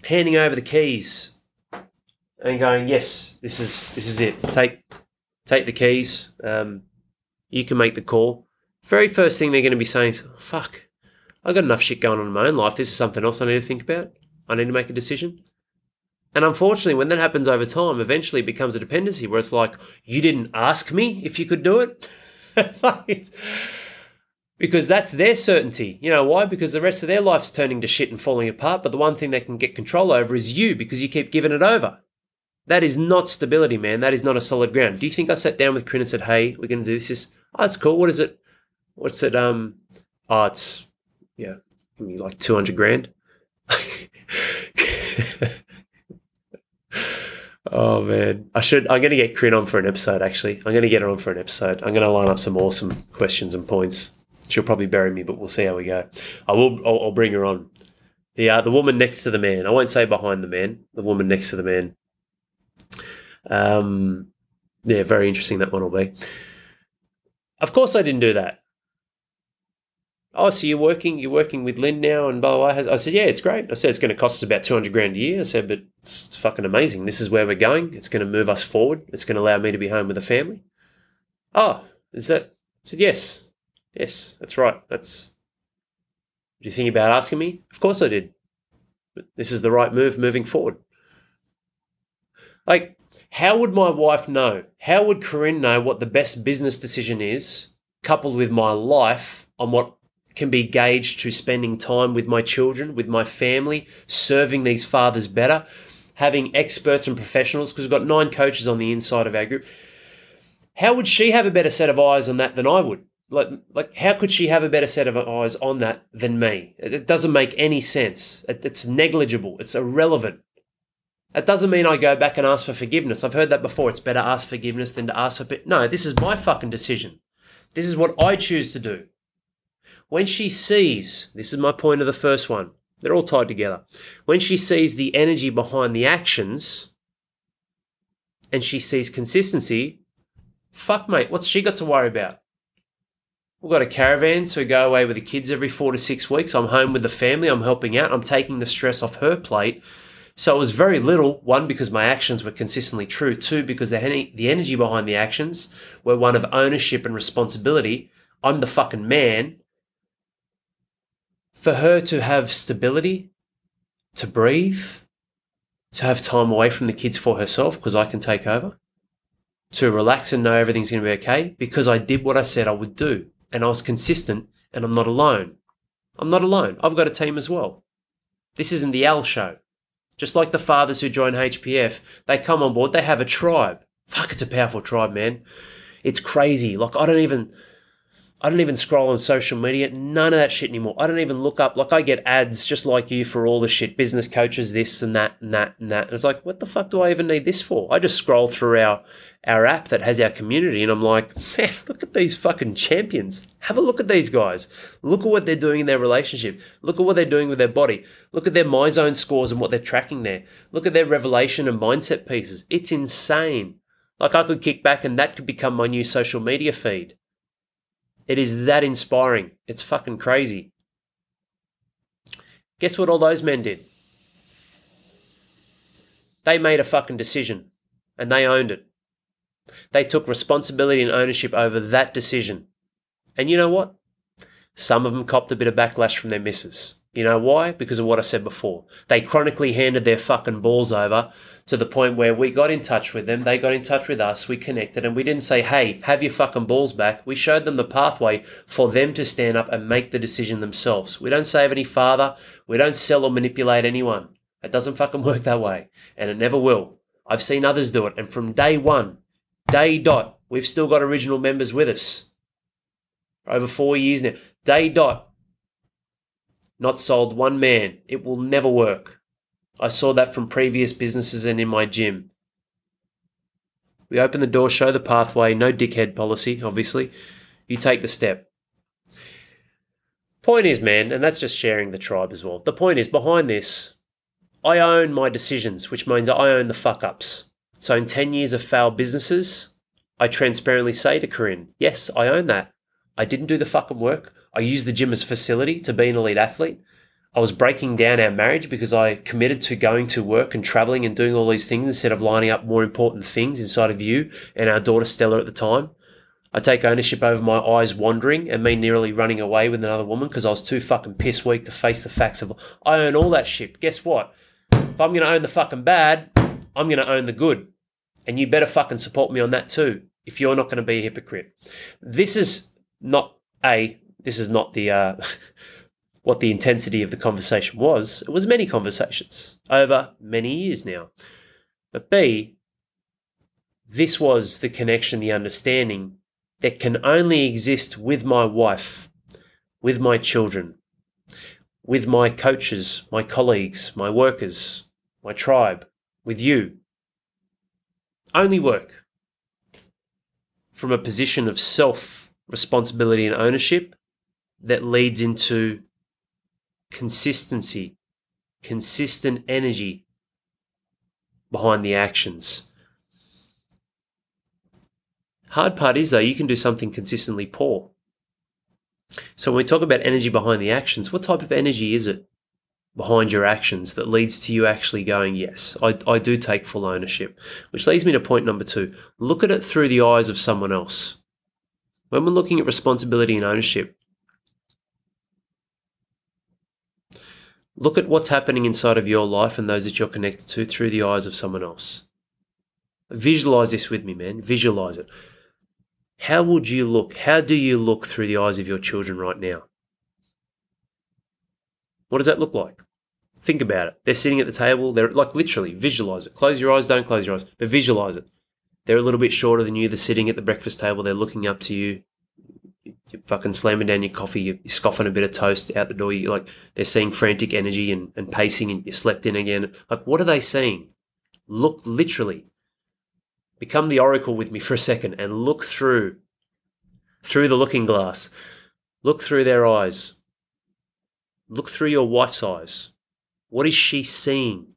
handing over the keys and going, yes, this is this is it. Take take the keys. Um, you can make the call. Very first thing they're going to be saying is, oh, fuck, I've got enough shit going on in my own life. This is something else I need to think about. I need to make a decision. And unfortunately, when that happens over time, eventually it becomes a dependency where it's like, you didn't ask me if you could do it. It's like it's, because that's their certainty. You know why? Because the rest of their life's turning to shit and falling apart, but the one thing they can get control over is you, because you keep giving it over. That is not stability, man. That is not a solid ground. Do you think I sat down with Corinne and said, hey, we're going to do this? This, oh, it's cool. What is it? What's it? Um, oh, it's, yeah, like two hundred grand. Oh, man. I should, I'm going to get Corinne on for an episode, actually. I'm going to get her on for an episode. I'm going to line up some awesome questions and points. She'll probably bury me, but we'll see how we go. I will, I'll, I'll bring her on. The, uh, the woman next to the man. I won't say behind the man. The woman next to the man. Um, yeah, very interesting that one will be. Of course I didn't do that. Oh, so you're working, you're working with Lynn now and blah, blah, blah. I said, yeah, it's great. I said, it's going to cost us about two hundred grand a year. I said, but it's fucking amazing. This is where we're going. It's going to move us forward. It's going to allow me to be home with a family. Oh, is that? I said, yes. Yes, that's right. That's, did you think about asking me? Of course I did. But this is the right move moving forward. Like, how would my wife know? How would Corinne know what the best business decision is, coupled with my life, on what can be gauged to spending time with my children, with my family, serving these fathers better, having experts and professionals, because we've got nine coaches on the inside of our group. How would she have a better set of eyes on that than I would? Like, like how could she have a better set of eyes on that than me? It doesn't make any sense. It's negligible. It's irrelevant. That doesn't mean I go back and ask for forgiveness. I've heard that before. It's better ask forgiveness than to ask for... No, this is my fucking decision. This is what I choose to do. When she sees, this is my point of the first one, they're all tied together. When she sees the energy behind the actions and she sees consistency, fuck mate, what's she got to worry about? We've got a caravan, so we go away with the kids every four to six weeks. I'm home with the family. I'm helping out. I'm taking the stress off her plate. So it was very little, one, because my actions were consistently true, two, because the, the energy behind the actions were one of ownership and responsibility. I'm the fucking man. For her to have stability, to breathe, to have time away from the kids for herself because I can take over, to relax and know everything's going to be okay because I did what I said I would do and I was consistent and I'm not alone. I'm not alone. I've got a team as well. This isn't the Al show. Just like the fathers who join H P F, they come on board, they have a tribe. Fuck, it's a powerful tribe, man. It's crazy. Like, I don't even... I don't even scroll on social media, none of that shit anymore. I don't even look up, like I get ads just like you for all the shit, business coaches, this and that and that and that. And it's like, what the fuck do I even need this for? I just scroll through our, our app that has our community and I'm like, man, look at these fucking champions. Have a look at these guys. Look at what they're doing in their relationship. Look at what they're doing with their body. Look at their MyZone scores and what they're tracking there. Look at their revelation and mindset pieces. It's insane. Like I could kick back and that could become my new social media feed. It is that inspiring. It's fucking crazy. Guess what all those men did? They made a fucking decision and they owned it. They took responsibility and ownership over that decision. And you know what? Some of them copped a bit of backlash from their missus. You know why? Because of what I said before. They chronically handed their fucking balls over to the point where we got in touch with them, they got in touch with us, we connected, and we didn't say, hey, have your fucking balls back. We showed them the pathway for them to stand up and make the decision themselves. We don't save any father. We don't sell or manipulate anyone. It doesn't fucking work that way, and it never will. I've seen others do it, and from day one, day dot, we've still got original members with us. For over four years now. Day dot. Not sold one man. It will never work. I saw that from previous businesses and in my gym. We open the door, show the pathway, no dickhead policy, obviously. You take the step. Point is, man, and that's just sharing the tribe as well. The point is, behind this, I own my decisions, which means I own the fuck-ups. So in ten years of failed businesses, I transparently say to Corinne, yes, I own that. I didn't do the fucking work. I used the gym as a facility to be an elite athlete. I was breaking down our marriage because I committed to going to work and traveling and doing all these things instead of lining up more important things inside of you and our daughter Stella at the time. I take ownership over my eyes wandering and me nearly running away with another woman because I was too fucking piss weak to face the facts of I own all that shit. Guess what? If I'm going to own the fucking bad, I'm going to own the good. And you better fucking support me on that too if you're not going to be a hypocrite. This is not a, this is not the, uh, what the intensity of the conversation was. It was many conversations over many years now. But B, this was the connection, the understanding that can only exist with my wife, with my children, with my coaches, my colleagues, my workers, my tribe, with you. Only work from a position of self-responsibility and ownership that leads into consistency, consistent energy behind the actions. Hard part is, though, you can do something consistently poor. So when we talk about energy behind the actions, what type of energy is it behind your actions that leads to you actually going, yes, I, I do take full ownership? Which leads me to point number two. Look at it through the eyes of someone else. When we're looking at responsibility and ownership, look at what's happening inside of your life and those that you're connected to through the eyes of someone else. Visualize this with me, man. Visualize it. How would you look? How do you look through the eyes of your children right now? What does that look like? Think about it. They're sitting at the table. They're like literally visualize it. Close your eyes. Don't close your eyes, but visualize it. They're a little bit shorter than you. They're sitting at the breakfast table. They're looking up to you. You're fucking slamming down your coffee. You're scoffing a bit of toast out the door. You like they're seeing frantic energy and, and pacing, and you slept in again. Like, what are they seeing? Look literally. Become the oracle with me for a second and look through, through the looking glass. Look through their eyes. Look through your wife's eyes. What is she seeing?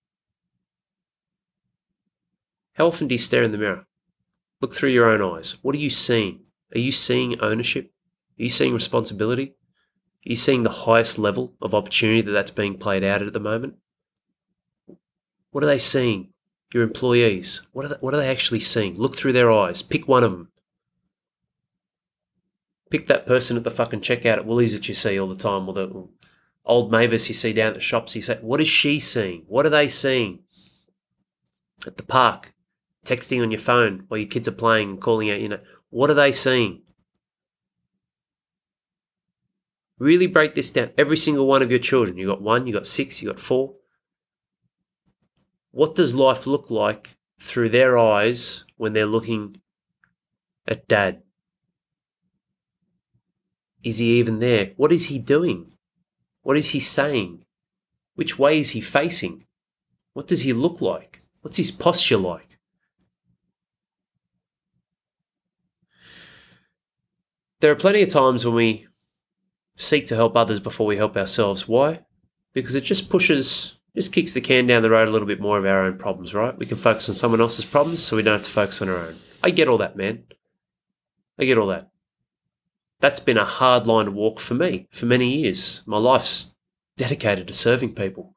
How often do you stare in the mirror? Look through your own eyes. What are you seeing? Are you seeing ownership? Are you seeing responsibility? Are you seeing the highest level of opportunity that that's being played out at the moment? What are they seeing? Your employees, what are they, what are they actually seeing? Look through their eyes. Pick one of them. Pick that person at the fucking checkout at Woolies that you see all the time, or the old Mavis you see down at the shops. You say, what is she seeing? What are they seeing? At the park, texting on your phone while your kids are playing and calling out, you know, what are they seeing? Really break this down. Every single one of your children. You got one, you got six, you got four. What does life look like through their eyes when they're looking at dad? Is he even there? What is he doing? What is he saying? Which way is he facing? What does he look like? What's his posture like? There are plenty of times when we seek to help others before we help ourselves. Why? Because it just pushes... just kicks the can down the road a little bit more of our own problems, right? We can focus on someone else's problems so we don't have to focus on our own. I get all that, man. I get all that. That's been a hard line to walk for me for many years. My life's dedicated to serving people.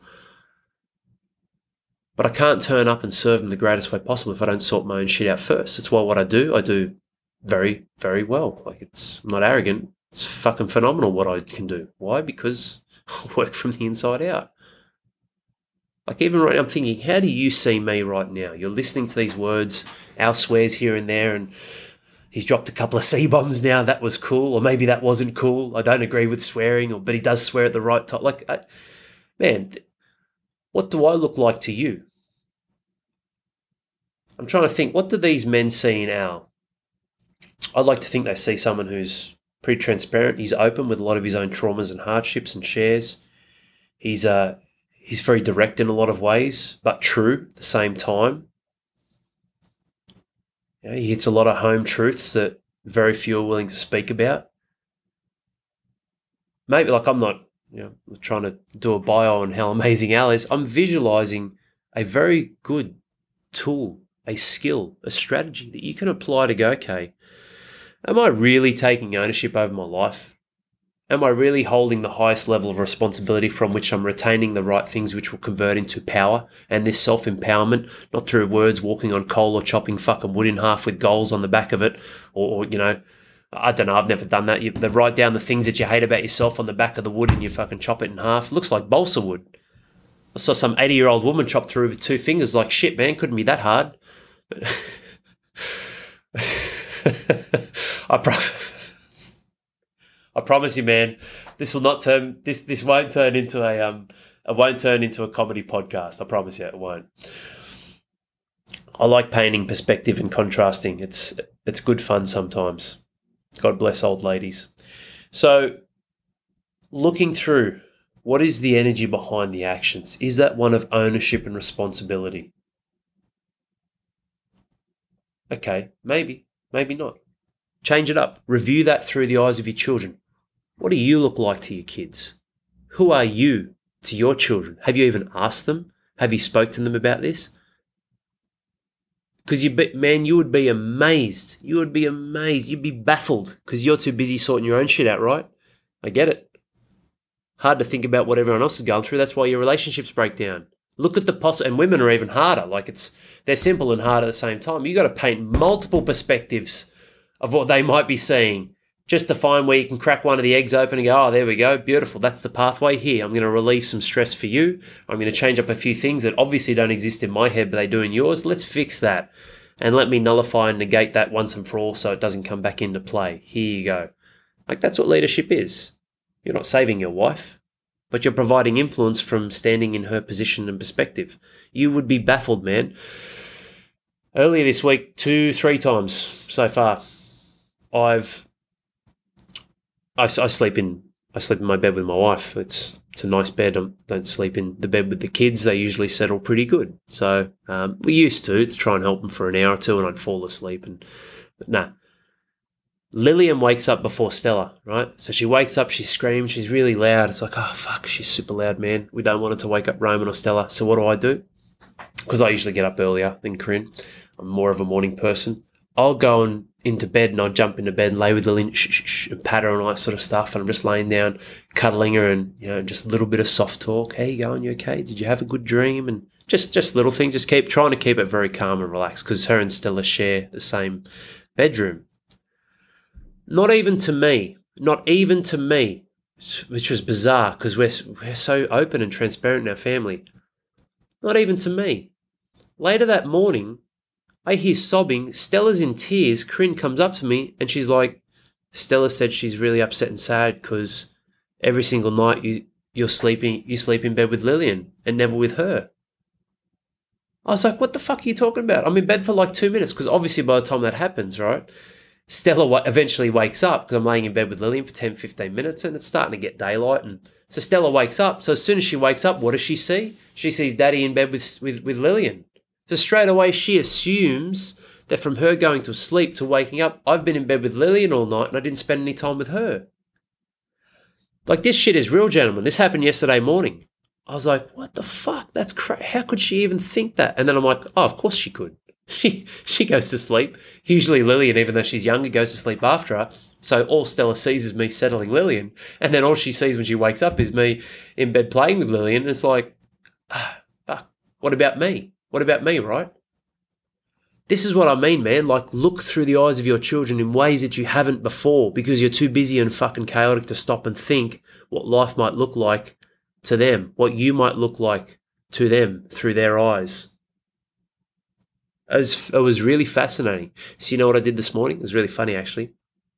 But I can't turn up and serve them the greatest way possible if I don't sort my own shit out first. That's why what I do, I do very, very well. Like it's, I'm not arrogant. It's fucking phenomenal what I can do. Why? Because I work from the inside out. Like even right now, I'm thinking, how do you see me right now? You're listening to these words, Al swears here and there, and he's dropped a couple of C-bombs now. That was cool, or maybe that wasn't cool. I don't agree with swearing, or but he does swear at the right time. Like, I, man, what do I look like to you? I'm trying to think, what do these men see in Al? I'd like to think they see someone who's pretty transparent. He's open with a lot of his own traumas and hardships and shares. He's uh. He's very direct in a lot of ways, but true at the same time. You know, he hits a lot of home truths that very few are willing to speak about. Maybe, like I'm not, you know, trying to do a bio on how amazing Al is. I'm visualizing a very good tool, a skill, a strategy that you can apply to go, okay, am I really taking ownership over my life? Am I really holding the highest level of responsibility from which I'm retaining the right things which will convert into power and this self-empowerment, not through words walking on coal or chopping fucking wood in half with goals on the back of it, or, or you know, I don't know, I've never done that. You they write down the things that you hate about yourself on the back of the wood and you fucking chop it in half. It looks like balsa wood. I saw some eighty-year-old woman chop through with two fingers. Like, shit, man, couldn't be that hard. I, pro- I promise you, man, this will not turn. This this won't turn into a um. It won't turn into a comedy podcast. I promise you, it won't. I like painting perspective and contrasting. It's it's good fun sometimes. God bless old ladies. So, looking through, what is the energy behind the actions? Is that one of ownership and responsibility? Okay, maybe, maybe not. Change it up. Review that through the eyes of your children. What do you look like to your kids? Who are you to your children? Have you even asked them? Have you spoke to them about this? Because you, man, you would be amazed. You would be amazed. You'd be baffled because you're too busy sorting your own shit out, right? I get it. Hard to think about what everyone else is going through. That's why your relationships break down. Look at the poss- and women are even harder. Like it's they're simple and hard at the same time. You got to paint multiple perspectives of what they might be seeing just to find where you can crack one of the eggs open and go, oh, there we go, beautiful. That's the pathway here. I'm going to relieve some stress for you. I'm going to change up a few things that obviously don't exist in my head, but they do in yours. Let's fix that. And let me nullify and negate that once and for all so it doesn't come back into play. Here you go. Like that's what leadership is. You're not saving your wife, but you're providing influence from standing in her position and perspective. You would be baffled, man. Earlier this week, two, three times so far, I've I, I sleep in I sleep in my bed with my wife. It's it's a nice bed. I don't sleep in the bed with the kids. They usually settle pretty good. So um, we used to to try and help them for an hour or two, and I'd fall asleep. And but nah. Lillian wakes up before Stella, right? So she wakes up, she screams, she's really loud. It's like, oh, fuck, she's super loud, man. We don't want her to wake up Roman or Stella. So what do I do? Because I usually get up earlier than Corinne. I'm more of a morning person. I'll go and into bed and I'll jump into bed and lay with Lillian shh, shh, shh, and pat her and all that sort of stuff. And I'm just laying down, cuddling her and, you know, just a little bit of soft talk. Hey, you going? You okay? Did you have a good dream? And just, just little things. Just keep trying to keep it very calm and relaxed because her and Stella share the same bedroom. Not even to me, not even to me, which was bizarre because we're, we're so open and transparent in our family. Not even to me. Later that morning, I hear sobbing. Stella's in tears. Corinne comes up to me and she's like, Stella said she's really upset and sad because every single night you, you're sleeping, you sleep in bed with Lillian and never with her. I was like, what the fuck are you talking about? I'm in bed for like two minutes because obviously by the time that happens, right, Stella eventually wakes up because I'm laying in bed with Lillian for ten, fifteen minutes and it's starting to get daylight. And so Stella wakes up. So as soon as she wakes up, what does she see? She sees Daddy in bed with, with, with Lillian. So straight away, she assumes that from her going to sleep to waking up, I've been in bed with Lillian all night and I didn't spend any time with her. Like, this shit is real, gentlemen. This happened yesterday morning. I was like, what the fuck? That's crazy. How could she even think that? And then I'm like, oh, of course she could. She she goes to sleep. Usually Lillian, even though she's younger, goes to sleep after her. So all Stella sees is me settling Lillian. And then all she sees when she wakes up is me in bed playing with Lillian. And it's like, ah, fuck, what about me? What about me, right? This is what I mean, man. Like, look through the eyes of your children in ways that you haven't before because you're too busy and fucking chaotic to stop and think what life might look like to them, what you might look like to them through their eyes. It was, it was really fascinating. So you know what I did this morning? It was really funny, actually.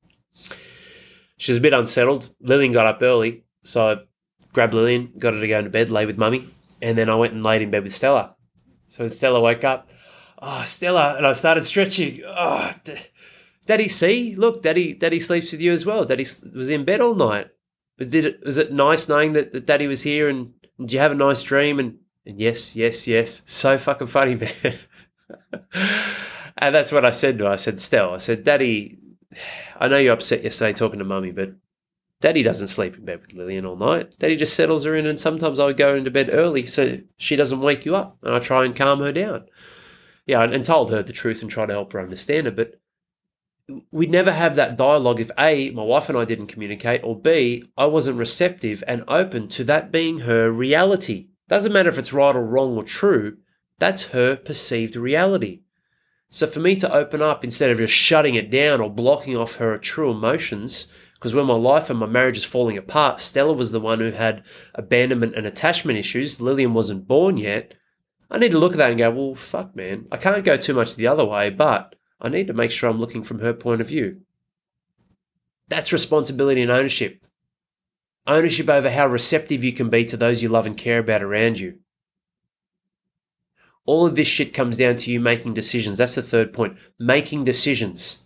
She was a bit unsettled. Lillian got up early, so I grabbed Lillian, got her to go into bed, lay with Mummy, and then I went and laid in bed with Stella. So when Stella woke up, oh, Stella, and I started stretching. Oh, d- Daddy, see? Look, Daddy Daddy sleeps with you as well. Daddy was in bed all night. Was, did it, was it nice knowing that, that Daddy was here and, and did you have a nice dream? And, and yes, yes, yes. So fucking funny, man. And that's what I said to her. I said, Stella, I said, Daddy, I know you're upset yesterday talking to Mummy, but Daddy doesn't sleep in bed with Lillian all night. Daddy just settles her in, and sometimes I would go into bed early so she doesn't wake you up, and I try and calm her down. Yeah, and, and told her the truth and try to help her understand it, but we'd never have that dialogue if A, my wife and I didn't communicate, or B, I wasn't receptive and open to that being her reality. Doesn't matter if it's right or wrong or true, that's her perceived reality. So for me to open up instead of just shutting it down or blocking off her true emotions, because when my life and my marriage is falling apart, Stella was the one who had abandonment and attachment issues. Lillian wasn't born yet. I need to look at that and go, well, fuck, man. I can't go too much the other way, but I need to make sure I'm looking from her point of view. That's responsibility and ownership. Ownership over how receptive you can be to those you love and care about around you. All of this shit comes down to you making decisions. That's the third point. Making decisions.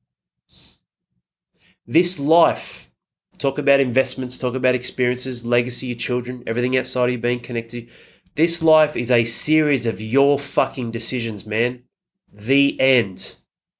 This life, talk about investments, talk about experiences, legacy, your children, everything outside of you being connected. This life is a series of your fucking decisions, man. The end.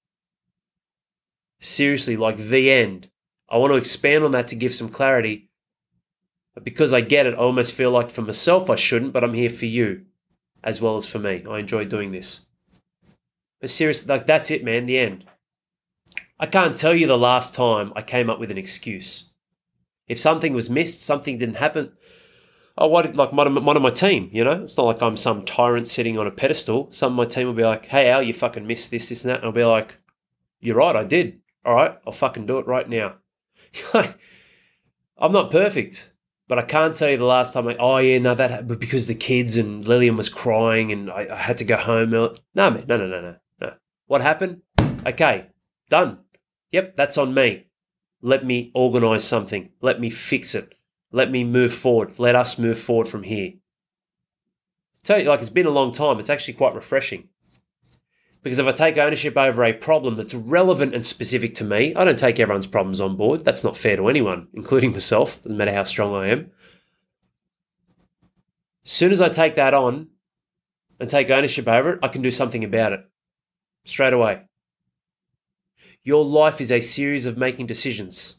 Seriously, like the end. I want to expand on that to give some clarity. But because I get it, I almost feel like for myself I shouldn't, but I'm here for you as well as for me. I enjoy doing this. But seriously, like that's it, man, the end. I can't tell you the last time I came up with an excuse. If something was missed, something didn't happen, oh, why did, like one of, my, one of my team, you know? It's not like I'm some tyrant sitting on a pedestal. Some of my team will be like, hey, Al, you fucking missed this, this, and that. And I'll be like, you're right, I did. All right, I'll fucking do it right now. I'm not perfect, but I can't tell you the last time I, oh, yeah, no, that happened because the kids and Lillian was crying and I, I had to go home. No, man, no, no, no, no, no. What happened? Okay, done. Yep, that's on me. Let me organise something. Let me fix it. Let me move forward. Let us move forward from here. Tell you, like, it's been a long time. It's actually quite refreshing. Because if I take ownership over a problem that's relevant and specific to me, I don't take everyone's problems on board. That's not fair to anyone, including myself. Doesn't matter how strong I am. As soon as I take that on and take ownership over it, I can do something about it. Straight away. Your life is a series of making decisions.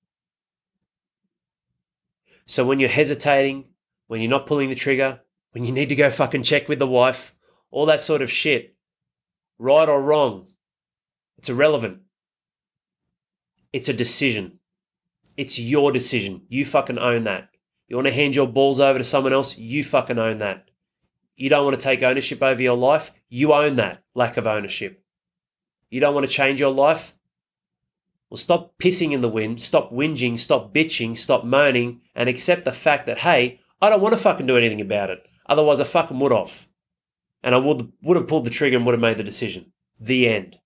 So when you're hesitating, when you're not pulling the trigger, when you need to go fucking check with the wife, all that sort of shit, right or wrong, it's irrelevant. It's a decision. It's your decision. You fucking own that. You want to hand your balls over to someone else? You fucking own that. You don't want to take ownership over your life? You own that lack of ownership. You don't want to change your life? Well, stop pissing in the wind, stop whinging, stop bitching, stop moaning, and accept the fact that, hey, I don't want to fucking do anything about it. Otherwise, I fucking would have. And I would, would have pulled the trigger and would have made the decision. The end.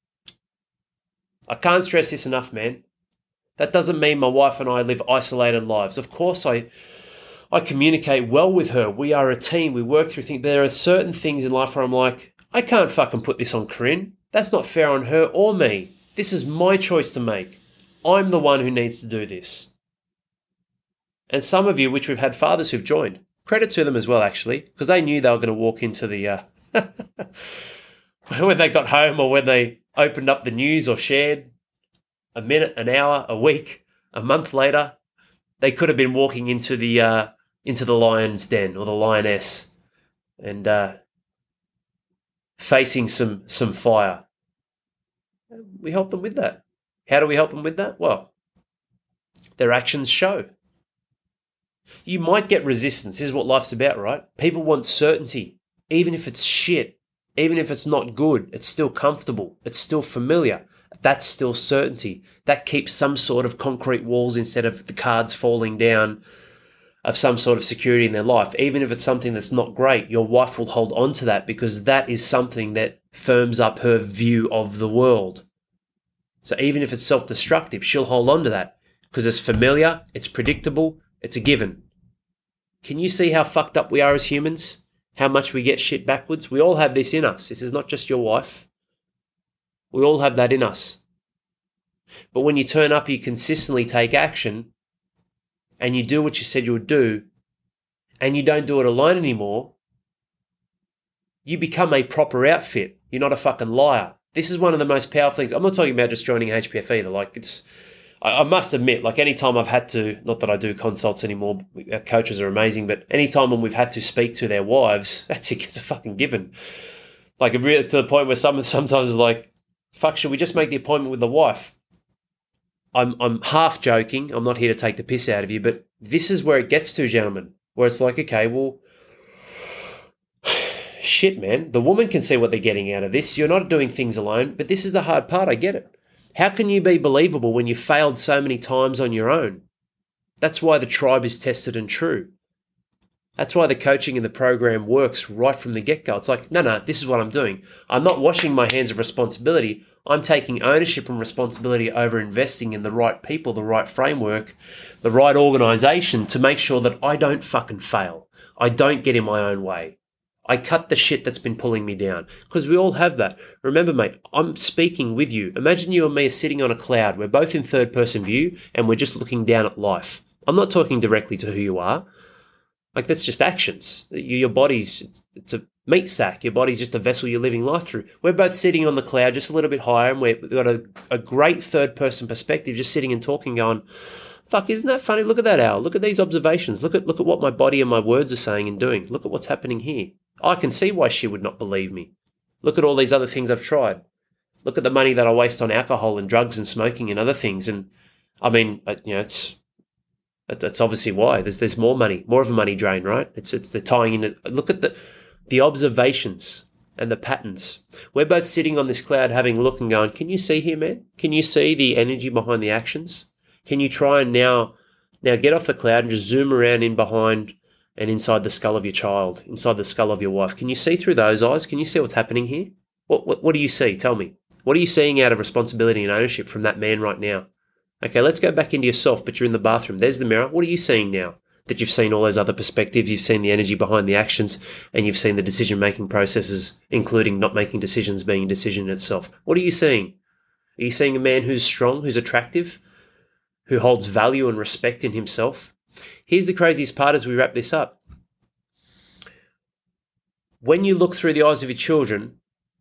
I can't stress this enough, man. That doesn't mean my wife and I live isolated lives. Of course, I I communicate well with her. We are a team. We work through things. There are certain things in life where I'm like, I can't fucking put this on Corinne. That's not fair on her or me. This is my choice to make. I'm the one who needs to do this. And some of you, which we've had fathers who've joined, credit to them as well, actually, because they knew they were going to walk into the, uh, when they got home or when they opened up the news or shared a minute, an hour, a week, a month later, they could have been walking into the, uh, into the lion's den or the lioness and uh, facing some, some fire. We help them with that. How do we help them with that? Well, their actions show. You might get resistance. This is what life's about, right? People want certainty. Even if it's shit, even if it's not good, it's still comfortable. It's still familiar. That's still certainty. That keeps some sort of concrete walls instead of the cards falling down of some sort of security in their life. Even if it's something that's not great, your wife will hold on to that because that is something that firms up her view of the world. So even if it's self-destructive, she'll hold on to that because it's familiar, it's predictable, it's a given. Can you see how fucked up we are as humans? How much we get shit backwards? We all have this in us. This is not just your wife. We all have that in us. But when you turn up, you consistently take action and you do what you said you would do and you don't do it alone anymore, you become a proper outfit. You're not a fucking liar. This is one of the most powerful things. I'm not talking about just joining H P F either. Like it's, I, I must admit, like any time I've had to, not that I do consults anymore, our coaches are amazing, but any time when we've had to speak to their wives, that's it, it's a fucking given. Like really, to the point where some sometimes it's like, Fuck, should we just make the appointment with the wife? I'm I'm half joking. I'm not here to take the piss out of you, but this is where it gets to, gentlemen, where it's like, okay, well, shit, man. The woman can see what they're getting out of this. You're not doing things alone, but this is the hard part. I get it. How can you be believable when you failed so many times on your own? That's why the tribe is tested and true. That's why the coaching and the program works right from the get-go. It's like, no, no, this is what I'm doing. I'm not washing my hands of responsibility. I'm taking ownership and responsibility over investing in the right people, the right framework, the right organization to make sure that I don't fucking fail. I don't get in my own way. I cut the shit that's been pulling me down, because we all have that. Remember, mate, I'm speaking with you. Imagine you and me are sitting on a cloud. We're both in third-person view, and we're just looking down at life. I'm not talking directly to who you are. Like, that's just actions. Your body's, it's a meat sack. Your body's just a vessel you're living life through. We're both sitting on the cloud just a little bit higher, and we've got a, a great third-person perspective, just sitting and talking, going, fuck, isn't that funny? Look at that, Al. Look at these observations. Look at look at what my body and my words are saying and doing. Look at what's happening here. I can see why she would not believe me. Look at all these other things I've tried. Look at the money that I waste on alcohol and drugs and smoking and other things. And I mean, you know, it's that's obviously why there's there's more money, more of a money drain, right? It's it's the tying in. Look at the the observations and the patterns. We're both sitting on this cloud, having a look and going, can you see here, man? Can you see the energy behind the actions? Can you try and now now get off the cloud and just zoom around in behind and inside the skull of your child, inside the skull of your wife? Can you see through those eyes? Can you see what's happening here? What, what what do you see? Tell me. What are you seeing out of responsibility and ownership from that man right now? Okay, let's go back into yourself, but you're in the bathroom. There's the mirror. What are you seeing now? That you've seen all those other perspectives, you've seen the energy behind the actions, and you've seen the decision-making processes, including not making decisions being a decision in itself. What are you seeing? Are you seeing a man who's strong, who's attractive, who holds value and respect in himself? Here's the craziest part as we wrap this up. When you look through the eyes of your children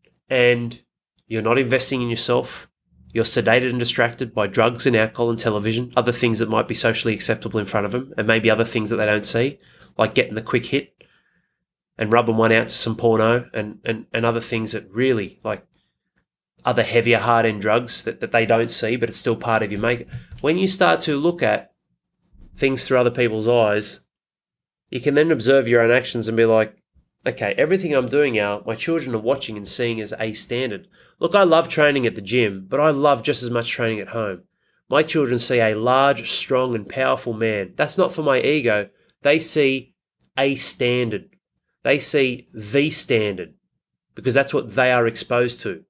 and you're not investing in yourself, you're sedated and distracted by drugs and alcohol and television, other things that might be socially acceptable in front of them, and maybe other things that they don't see, like getting the quick hit and rubbing one out to some porno and, and, and other things that really, like other heavier hard-end drugs that, that they don't see, but it's still part of your makeup. When you start to look at things through other people's eyes, you can then observe your own actions and be like, okay, everything I'm doing now, my children are watching and seeing as a standard. Look, I love training at the gym, but I love just as much training at home. My children see a large, strong, and powerful man. That's not for my ego. They see a standard. They see the standard because that's what they are exposed to.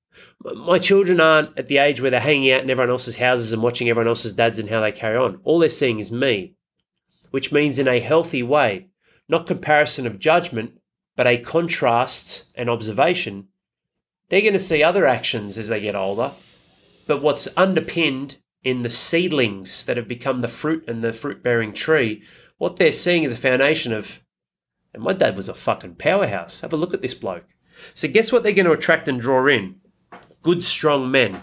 My children aren't at the age where they're hanging out in everyone else's houses and watching everyone else's dads and how they carry on. All they're seeing is me, which means in a healthy way, not comparison of judgment, but a contrast and observation. They're going to see other actions as they get older, but what's underpinned in the seedlings that have become the fruit and the fruit-bearing tree, what they're seeing is a foundation of, and my dad was a fucking powerhouse. Have a look at this bloke. So guess what they're going to attract and draw in? Good, strong men.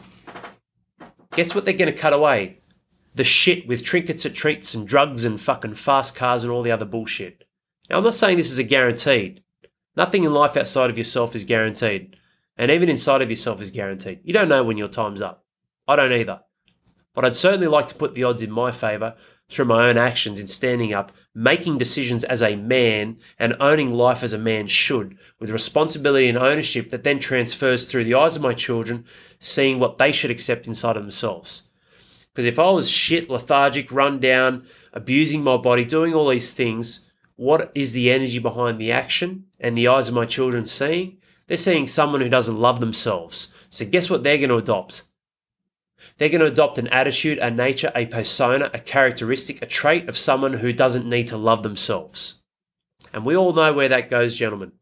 Guess what they're going to cut away? The shit with trinkets and treats and drugs and fucking fast cars and all the other bullshit. Now, I'm not saying this is a guaranteed. Nothing in life outside of yourself is guaranteed. And even inside of yourself is guaranteed. You don't know when your time's up. I don't either. But I'd certainly like to put the odds in my favour through my own actions in standing up, making decisions as a man and owning life as a man should, with responsibility and ownership that then transfers through the eyes of my children, seeing what they should accept inside of themselves. Because if I was shit, lethargic, run down, abusing my body, doing all these things, what is the energy behind the action and the eyes of my children seeing? They're seeing someone who doesn't love themselves. So guess what they're going to adopt? They're going to adopt an attitude, a nature, a persona, a characteristic, a trait of someone who doesn't need to love themselves. And we all know where that goes, gentlemen.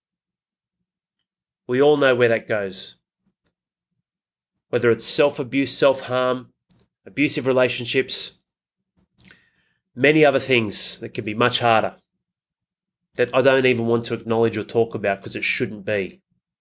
We all know where that goes. Whether it's self-abuse, self-harm, abusive relationships, many other things that can be much harder, that I don't even want to acknowledge or talk about because it shouldn't be.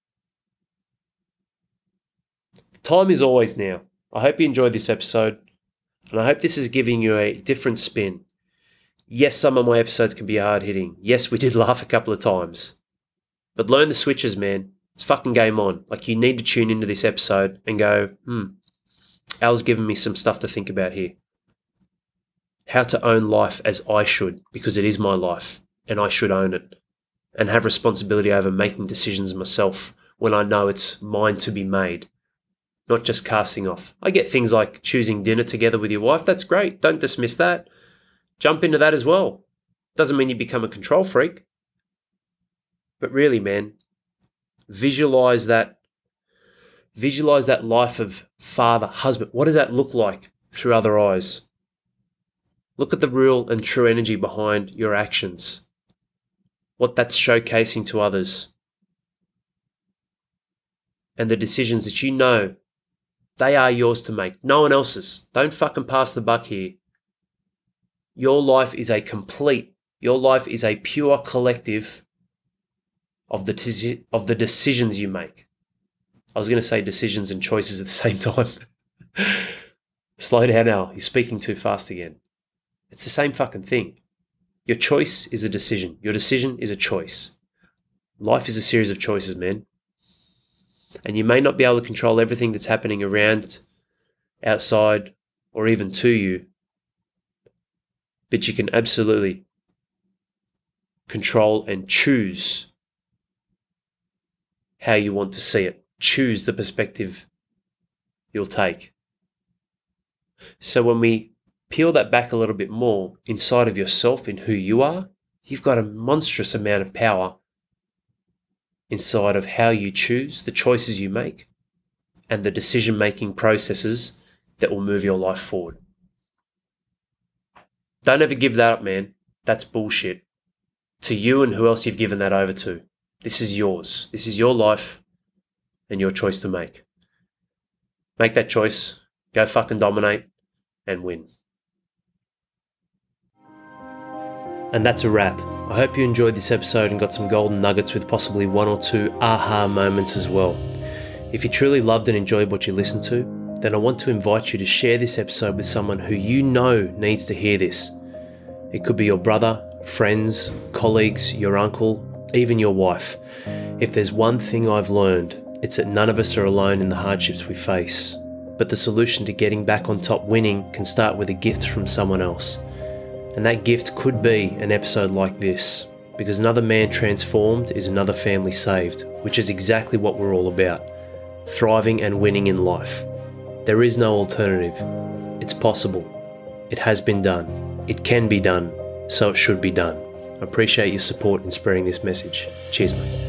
The time is always now. I hope you enjoyed this episode, and I hope this is giving you a different spin. Yes, some of my episodes can be hard-hitting. Yes, we did laugh a couple of times. But learn the switches, man. It's fucking game on. Like, you need to tune into this episode and go, hmm, Al's given me some stuff to think about here. How to own life as I should, because it is my life and I should own it and have responsibility over making decisions myself when I know it's mine to be made, not just casting off. I get things like choosing dinner together with your wife. That's great. Don't dismiss that. Jump into that as well. Doesn't mean you become a control freak. But really, man, visualize that. Visualize that life of father, husband. What does that look like through other eyes? Look at the real and true energy behind your actions, what that's showcasing to others, and the decisions that you know they are yours to make, no one else's. Don't fucking pass the buck here. Your life is a complete, your life is a pure collective of the t- of the decisions you make. I was going to say decisions and choices at the same time. Slow down, Al. You're speaking too fast again. It's the same fucking thing. Your choice is a decision. Your decision is a choice. Life is a series of choices, man. And you may not be able to control everything that's happening around, outside, or even to you, but you can absolutely control and choose how you want to see it. Choose the perspective you'll take. So when we peel that back a little bit more inside of yourself in who you are, you've got a monstrous amount of power inside of how you choose, the choices you make, and the decision-making processes that will move your life forward. Don't ever give that up, man. That's bullshit. To you and who else you've given that over to. This is yours. This is your life and your choice to make. Make that choice. Go fucking dominate and win. And that's a wrap. I hope you enjoyed this episode and got some golden nuggets with possibly one or two aha moments as well. If you truly loved and enjoyed what you listened to, then I want to invite you to share this episode with someone who you know needs to hear this. It could be your brother, friends, colleagues, your uncle, even your wife. If there's one thing I've learned, it's that none of us are alone in the hardships we face. But the solution to getting back on top winning can start with a gift from someone else. And that gift could be an episode like this, because another man transformed is another family saved, which is exactly what we're all about. Thriving and winning in life. There is no alternative. It's possible. It has been done. It can be done. So it should be done. I appreciate your support in spreading this message. Cheers, mate.